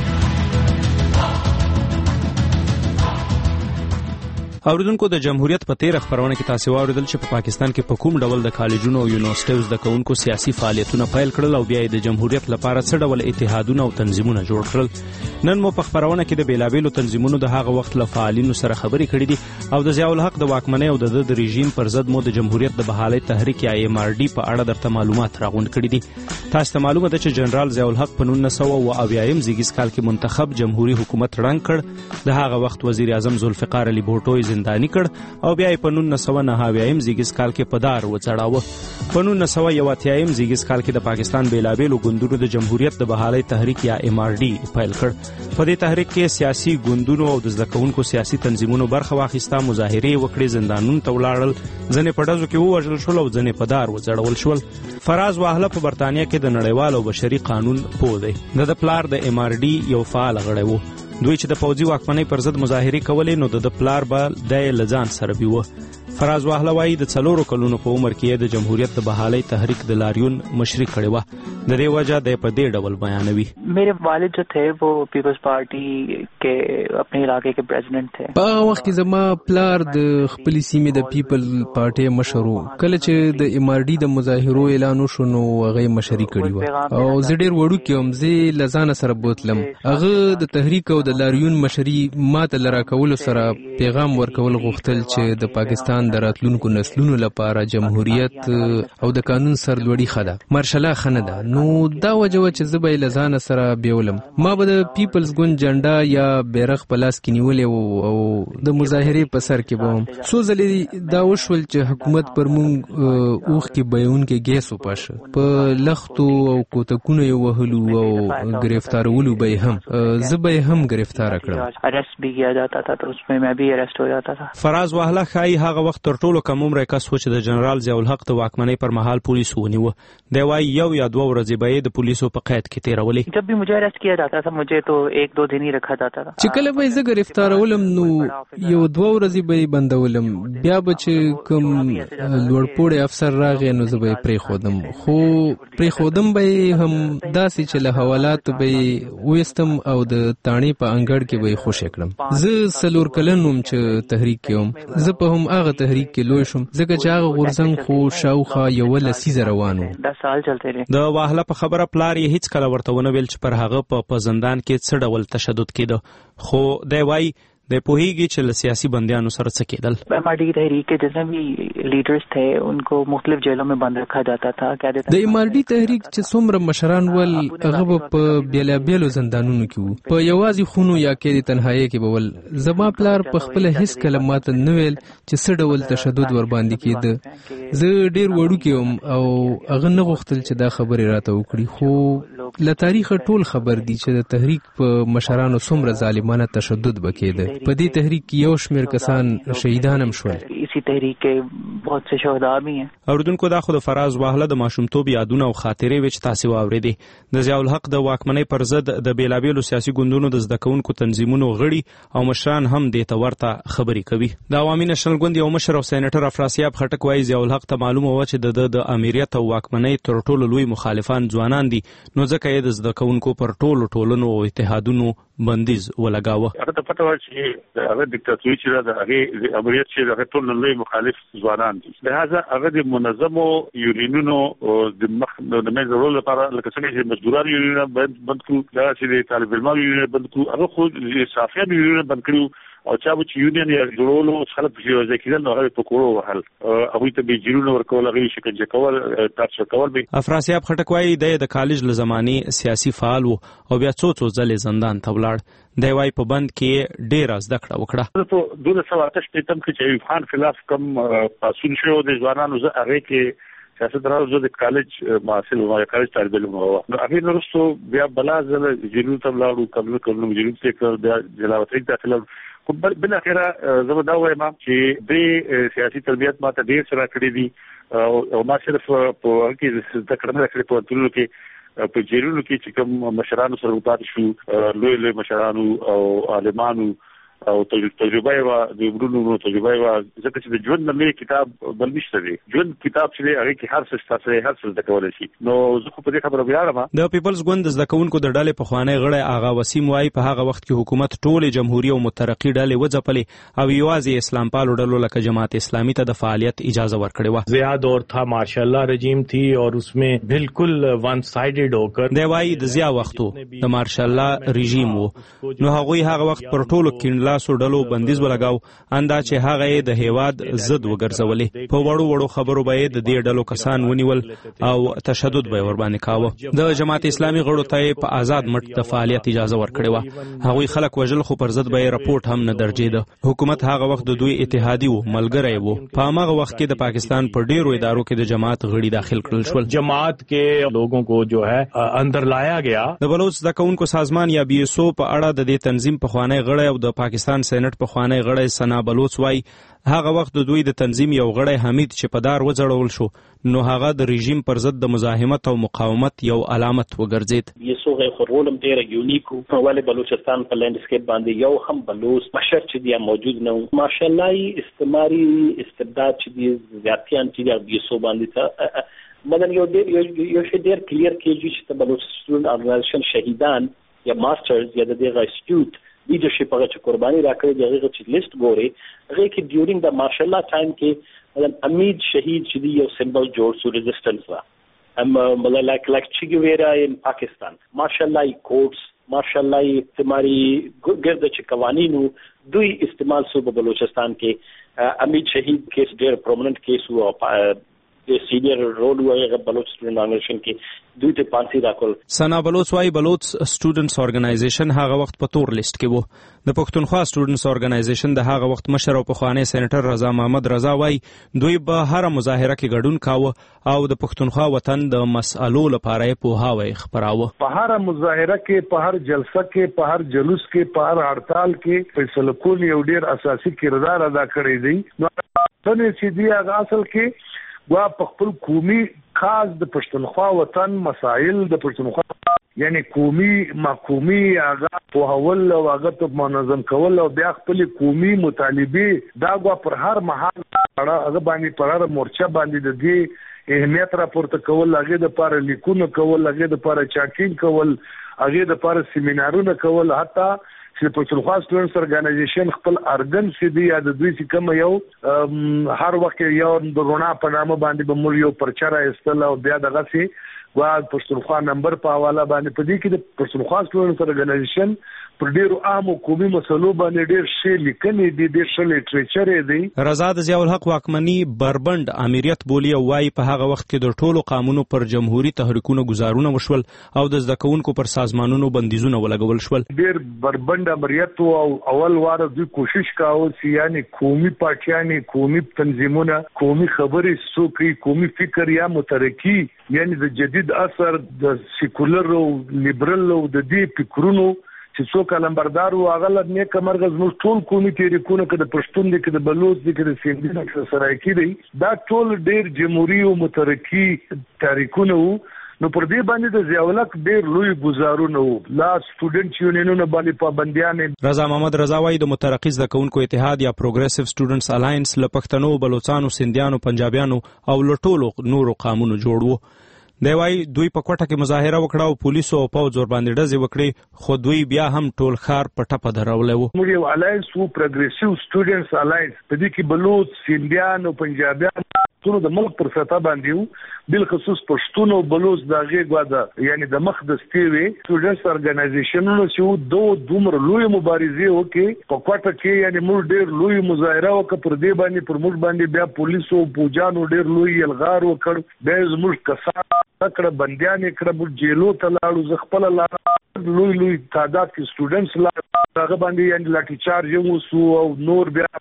اوریدونکو د جمهوریت په تیر خبرونه کې تاسو واوریدل چې په پاکستان کې په کوم ډول د کالجونو او یونیورسيټیو زدهکونکو سیاسي فعالیتونه پیل کړل او بیا د جمهوریت لپاره څه ډول اتحادونه او تنظیمونه جوړ کړل نن مو په خبرونه کې د بیلابیلو تنظیمونو د هغه وخت له فعالینو سره خبرې کړې دي او د ضیاء الحق د واکمنۍ او د رژیم پر ضد مو د جمهوریت د بحالۍ تحریک یا ایم آر ډي په اړه درته معلومات راغونډ کړي دي تاسو ته معلومه ده چې جنرال ضیاء الحق په 1980 زیږیز کال کې منتخب جمهوریت حکومت رنګ کړ د هغه وخت وزیر اعظم ذوالفقار علي بھټو زنداني کړ او بیا په 1990 زیږیز کال کې په دار وڅړاوه په 1980 زیږیز کال کې د پاکستان بیلابیلو ګوندونو د جمهوریت د بحالۍ تحریک یا ایم آر ډي پیل کړ په دې تحریک کې سیاسي ګوندونو او د زدهکونکو سیاسي تنظیمونو برخه واخیسته مظاهرې وکړې زندانونو ته ولاړل ځنې په ډزو کې ووژل شول او ځنې په دار وڅړول شول فراز واهله په برتانیا کې د نړیوال او بشري قانون پوه دی د پلار د ایم آر ډي یو فعال غړی و دوی چې د پوځي واکمنۍ پر ضد مظاهرې کولې نو د پلار به د لزان سره بیوه فراز واهله وایي د 4 کلونو په عمر کې د جمهوریت د بحالۍ تحریک د لاریون مشري کړې وه د دې وجہ د په دې ډول بیانوي میرے والد جو تھے وہ پیپلز پارٹی کے اپنے علاقے کے پریزیڈنٹ تھے په وخت کې زما پلار د خپل سیمې د پیپل پارټي مشرو کله چې د ایم آر ډي د مظاهرو اعلان وشو نو هغه مشري کړی و او زه ډیر وړو کې هم زه لزان سره بوتلم هغه د تحریک او د لاریون مشري ماته لرا کول سره پیغام ورکول غوښتل چې د پاکستان د راتلونکو نسلونو لپاره جمهوریت او د قانون سرلوړي خده مارشاله خنه ده نو دا وجه چې زه به لزان سره بیولم ما به د پیپلز ګوند جنډا یا بیرغ په لاس کې نیولې او د مظاهرې په سر کې به څو ځلې دا وشول چې حکومت پر مونږ اوخ کې بیون کې ګیس وپاشه په لختو او کوتکونو یې وهلو او گرفتارولو به هم زه به هم گرفتار کړم arrest भी किया जाता था तो उसमें मैं भी अरेस्ट हो जाता था. فراز واهله خای هغه وخت تر ټولو کم عمر کس و چې د جنرال ضیاء الحق د واکمنۍ پر مهال پولیس ونیوه. دی وايي یو یا دوه ورځې به د پولیسو په قید کې تیرولې. जब भी मुझे अरेस्ट किया जाता था मुझे तो 1-2 दिन ही रखा जाता था. چې کله به زه گرفتارولم نو یو دوه ورځې به بندولم بیا به چې کوم لوړپوړی افسر راغی نو زه به پرې خودم خو پرې خودم به هم داسې چې له حوالات به وستم او د تانی په انګړ کې به خوشی کړم. زه سلور کلنوم چې تحریک کې زه په هم هغه تحریک کې لوی شم ځکه چې هغه غورځنګ خو شاوخوا یو لسیزه روانو 10 سال چلته دي. د واهله په خبره پلار یې هیڅ کله ورته ونه ویل چې پر هغه په زندان کې څه ډول تشدد کېده خو دی وايي د پوهیږي چې له سیاسي بندیانو سره څه کېدل. MRD की तहरीक के जितने भी लीडर्स थे उनको मुख्तलिफ जेलों में बंद रखा जाता था. د MRD تحریک چې څومره مشران ول هغه په بیلابیلو زندانونو کې وو په یوازې خونو یا کې تنهایی کې بول زما پلار په خپل هیڅ کلمات نه ویل چې څه ډول تشدد ور باندې کېده. زه ډیر وړو کې او هغه نه غوښتل چې دا خبره راته وکړي خو له تاریخ ټول خبر دي چې د تحریک په مشرانو څومره ظالمانه تشدد وکړي. په دې تحریک کې یو شمېر کسان شهیدان هم شول. اسی تحریک کې بہت سے شهدا بھی ہیں. اوردونکو دا خو د فراز واهله د ماشومتوب یادونه او خاطرې وچ تاسو واورېدي. د ضیاء الحق د واکمنۍ پر ضد د بیلابیلو سیاسي ګوندونو د زده کوونکو تنظیمونو غړي او مشران هم د تورته خبرې کوي. د عوامي نشنل ګوند یو مشر او سېنیټر افراسیاب خټک وايي ضیاء الحق ته معلومه و چې د امریت او واکمنۍ تر ټولو لوی مخالفان ځوانان دي نو ځکه یې د زده کوونکو پر ټولو ټولنو او اتحادونو بندیز ولګاوه. هغه ته پته و چې هغه دیکتاتوري چې د هغه امریت چې هغه ټول لوی مخالف ځوانان دي لہذا هغه د منظمو یونینونو د مخ د مېزورول لپاره لکه څنګه چې مزدوران یونین بند کړو دا چې د طالب علم یونین بند کړو هغه خو صافیان یونین بند کړو او چا چې یونین یې جوړولو خلک په ځکه کېدل نو هغه په کورو وهل هغه ته به جیرونه ورکول هغه شکنجه کول تاسو کول به. افراسیاب خټک وايي د کالج له زماني سیاسي فعال وو او بیا څو ځلې زندان ته ولاړ. دی وايي په بند کې ډېر زده کړه وکړه. په 2028 تم کې چې ایوب خان خلاف کم پاسون شو د ځوانانو زه هغه کې سیاست راوځو د کالج محصل وو یا کالج طالب علم وو نو هغه نورستو بیا بلازل جنون ته ولاړو کله جنون ته کړ بیا جلاوطن ته تلل بل اخره زه دا وایم چې د سیاسي تربیت ماته ډیر سره کړی دي او ما صرف په کې د کړنه کړې په ټولو کې په جیرونو کې چې کوم مشرانو سره پاتې شو لوی مشرانو او عالمانو او تجربه وا د ورونو تجربه وا ځکه چې د ژوند نوې کتاب بل نشته دی. ژوند کتاب چې هغه کې هر څه ستاسو هر څه د کولای شي. نو زه خو په دې خبره ویاړم. د پیپلز ګوند زده کوونکو د ډلې په خوانې غړی آغا وسیم وايي په هغه وخت کې حکومت ټولې جمهوریت او مترقی ډلې وځپلې او یوازې اسلام پالو ډلو لکه جماعت اسلامی ته د فعالیت اجازه ورکړې و. ضیاء دور تھا ماشاءاللہ رژیم تھی اور اس میں بالکل ون سائیډډ ہوکر دی وايي د ضیاء وختو د ماشاءاللہ رژیم وو نو هغه وخت پر ټولو کینلاسو ډلو بندیز ولګاو اندا چې هغه د هیواد ضد وګرځولې. په وړو خبرو به د دې ډلو کسان ونیول او تشدد به ور باندې کاوه. د جماعت اسلامی غړو ته په آزاد مټ د فعالیت اجازه ورکړې و. هغوی خلک وژل خو پر ضد به رپورټ هم نه درجېده. حکومت هغه وخت د دوی اتحادی وو ملګری وو. په هغه وخت کې د پاکستان پر ډیرو ادارو کې د جماعت غړي داخل کړل شول. جماعت کې لوگوں کو جو ہے اندر لایا گیا. د بلوچ د کونکو سازمان یا بي اس او په اړه د دې تنظیم په خوانی غړی او د پاکستان سېنات په خوانی غړی سنا بلوچ وايي هغه وخت د دوی د تنظیم یو غړی حمید چې په دار وځړول شو نو هغه د رژیم پر ضد د مزاحمت او مقاومت یو علامت وګرځید. یسوغه خورولم ډیر یونیکو ولې بلوچستان په لینډسکیپ باندې یو هم بلوچ بشر چې دی موجود نه ماشاءالله استعماري استبداد چې دی زیاتیان چې دی یسو باندې مدن یو شی ډیر کلیر کېږي چې د بلوچ سټوډنټ ارګنایزیشن شهیدان یا ماسترز یا د دغه انسټیټیوټ لیډرشپ هغه چې قرباني راکړي دی هغه چې لیست ګوري هغه کې ډیورینګ د ماشاءالله ټایم کې امید شهید چې دی یو سمبل جوړ سو ریزिस्टेंस وا like Che Guevara in Pakistan ماشاءالله کوټس ماشاءالله تمہاری ګرد چې قوانینو دوی استعمال سو په بلوچستان کې امید شهید کیس ډیر پرومیننٹ کیس وو سینیئر رول وایي بلوچ سټوډنټ آرګنایزیشن کې دوی ته پانسي راکول. سنا بلوچ وايي بلوچ سټوډنټس آرګنایزیشن هغه وخت په تور لیست کې وو. د پښتونخوا سټوډنټس آرګنایزیشن د هغه وخت مشر او پخوانی سېنیټر رضا محمد رضا وايي دوی به هر مظاهره کې ګډون کاوه او د پښتونخوا وطن د مسالو لپاره یې پوهاوی خبراوه. په هر مظاهره کې، په هر جلسه کې، په هر جلوس کې، په هر هړتال کې فیصله کول یو ډیر اساسي کردار ادا کړی دی. نو څنګه چې دی هغه اصل کې وا په خپل قومي خاص د پښتونخوا وطن مسائل د پښتونخوا یعنی قومي محکومي هغه په حواله او هغه ته منظم کول او بیا خپل قومي مطالبه دا غوا پر هر محل هغه باندې پر هر مورچه باندې د دې اهمیت راپورته کول، هغه د لپاره لیکونه کول، هغه د لپاره چاټینګ کول، هغه د لپاره سیمینارونه کول، حتی چې پښتونخوا سټوډنټس آرګنایزیشن خپل ارګن سي دی یا د دوی چې کوم یو هر وخت یو د رونا په نامه باندې به مول یو پرچا راستل او بیا دغه سي وا پښتونخوا نمبر په حواله باندې په دې کې د پښتونخوا سټوډنټس آرګنایزیشن پر ډیرو عامو قومي مسلو باندې ډیر شی لیکنې دي، ډیر شی لیټریچر دی. رضا د ضیاء الحق واکمني بربند امریت بولی او وايي په هغه وخت کې د ټولو قانونو پر جمهوریت تحریکونو گزارونه وشول او د زده کوونکو پر سازمانونو بندیزونه ولګول شول. ډیر بربند امریت او اول واره دوی کوشش کاوه چې یعنی قومي پارټیانې، قومي تنظیمونه، قومي خبرې څوکي، قومي فکر یا مترقي یعنی د جدید اثر د سیکولر او لیبرل او د دې فکرونو چې څوک لمبردار او اغلب نیک مرغز مو ټول قومي تحریکونه کې د پښتون دي، کې د بلوچ دي، کې د سیندي دي، کې سرایکی دي، دا ټول ډیر جمهوریت او مترقي تحریکونه وو. نو پر دې باندې د ضیاء الحق ډیر لوی گزارونه وو. لا سټوډنټ یونینونو باندې پابندیان. رضا محمد رضا وايي د مترقي زده کوونکو اتحاد یا پروګریسیو سټوډنټس الاینس له پښتنو، بلوچستانو، سیندیانو، پنجابیانو او له ټولو نورو قومونو جوړ وو. دی وايي دوی په کوټه کې مظاهره وکړه او پولیسو او پوځ ور باندې ډزې وکړې، خو دوی بیا هم ټول ښار په ټپه درولې وو. موږ یو الاینس وو، پروګریسیو سټوډنټس الاینس، په دې کې بلوچ، سیندیان او پنجابیان ټول د ملک پر سطح باندې وو، بل خصوص پښتون او بلوچ دغه غواده یعنی د مخ د ستوي سټوډنټس آرګنایزیشنونو چې دومره لوی مبارزه وکړي په کوټه کې، یعنی موږ ډیر لوی مظاهره وکړه پر دې باندې، پر موږ باندې بیا پولیسو پوجانو ډیر لوی الغار وکړ، بیا زموږ کسان کړه بنديان کړه، موږ جیلو ته لاړو، ز خپل لاړ لوی تعداد کې سټوډنټس لا هغه باندې یعنی لاټي چارج وسو او نور بیا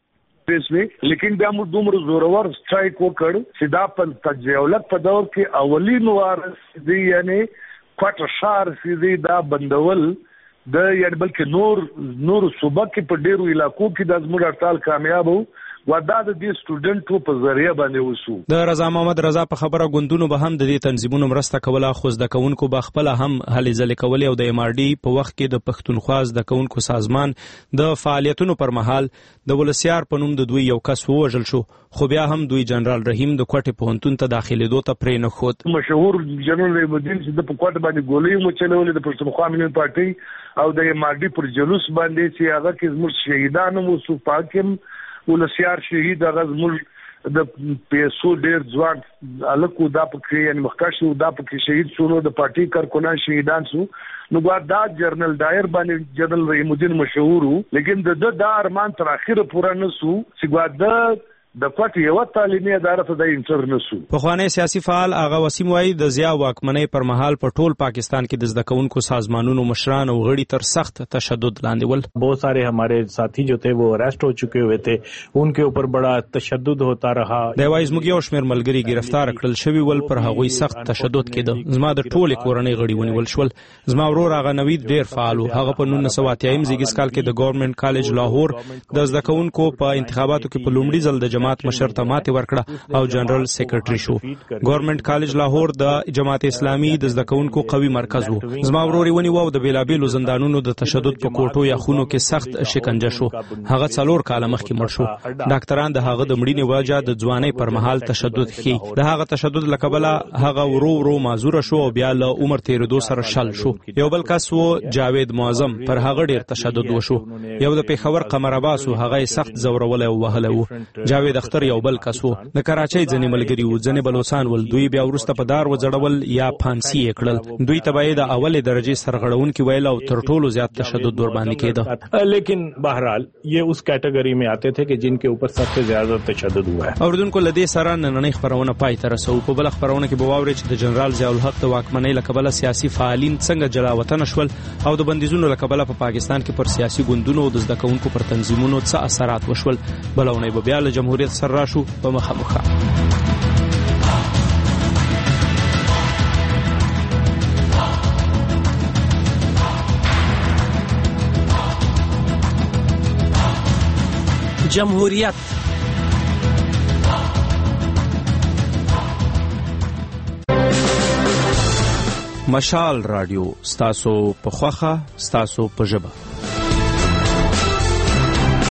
لیکن بیا موږ دومره زورور سټرایک وکړ چې دا په تجاوزات په دور کې اولین وارث دی یعنی کوټه شهر سي دا بندول د یعنی بلکې نور صوبه کې په ډیرو علاقو کې د زموږ هړتال کامیاب وو ودا د دې سټوډنټو په ذریعہ باندې وسو. د رضا محمد رضا په خبره غوندونو به هم د دې تنظیمونو مرسته کوله، خو زده کوونکو به خپل هم هلې ځلې کولې او د ام ار ډي په وخت کې د پښتونخوا زده کوونکو سازمان د فعالیتونو پر مهال د ولسیار په نوم د دوی یو کس ووژل شو، خو بیا هم دوی جنرال رحیم د کوټې پوهنتون ته داخلېدو ته پرې نه ښود. مشهور جنرال رحیم الدین چې د کوټه باندې ګولۍ مو چلولې د پښتونخوا ملي پارټي او د ام ار ډي پر جلوس باندې چې هغه کې زموږ شهیدان مو سو پاکم ولسیار شهید هغه زموږ د پیسو ډیر ځوان الکو دا پکې یعنی مخکښ دا پکې شهید شونو د پارټي کارکونان شهیدان سو. نو دا جنرال دایر باندې جنرال رحیم الدین مشهور وو، لیکن د ارمان تر اخره پوره نسو چې دا د کوټې یو تعلیمي اداره ته د انټرنسو. په خواني سیاسي فعال آغا وسیم وايي د ضیاء واکمنۍ پر مهال په ټول پاکستان کې د زده کوونکو سازمانونو مشران او غړي تر سخت تشدد لاندې ول. बहुत सारे हमारे साथी जो थे वो अरेस्ट हो चुके हुए थे, उनके ऊपर बड़ा तशद्दुद होता रहा. د وایز موږ یو شمېر ملګري گرفتار کړل شوی ول، پر هغوی سخت تشدد کېده. زما د ټولې کورنۍ غړي ونیول شول. زما ورور هغه نوید ډیر فعال و، هغه په 1980 زیږیز کال کې د ګورنمنت کالج لاهور د زده کوونکو په انتخاباتو کې په لومړي ځل د جماعت مشر ته ماته ورکړه او جنرال سیکریټري شو. ګورنمنت کالج لاهور د جماعت اسلامي د زده کوونکو قوي مرکز وو. زما ورور ونی وو د بیلابیلو زندانونو د تشدد په کوټو یا خونو کې سخت شکنجه شو. هغه 4 کال مخکې مړ شو. ډاکټران د هغه د مړینې وجه د ځوانۍ پر مهال تشدد خي. د هغه تشدد لکبله هغه ورو معذور شو او بیا له عمر تیرېدو سره شل شو. یو بل کس وو جاوید معظم، پر هغه ډیر تشدد وشو. یو د پیښور قمر عباس هغه سخت زورول او وهله وو. جاوید جاوید اختر یو بل کس وو. د کراچۍ ځنې ملګري وو، ځنې بلوچستان ول. دوی بیا وروسته په دار وځړول یا پانسی یې کړل. دوی ته به د اولې درجې سرغړونکي ویل او تر ټولو زیات تشدد ور باندې کېده. لیکن بہرحال یہ اس کیٹیگری میں آتے تھے کہ جن کے اوپر سب سے زیادہ تشدد ہوا ہے. اوردونکو لدې سره نننۍ خبرونه پای ته رسو. په بل خبرونه کې به واورئ چې د جنرال ضیاء الحق د واکمنۍ له کبله سیاسي فعالین څنګه جلا وطن شول او د بندیزونو له کبله په پاکستان کې پر سیاسي ګوندونو او د زده کوونکو پر تنظیمونو څه اثرات وشول. بلونه به بیا له جمهوریت سره راشو په مخامخ. جمهوریت مشال رادیو ستاسو په خوخه ستاسو په ژبه.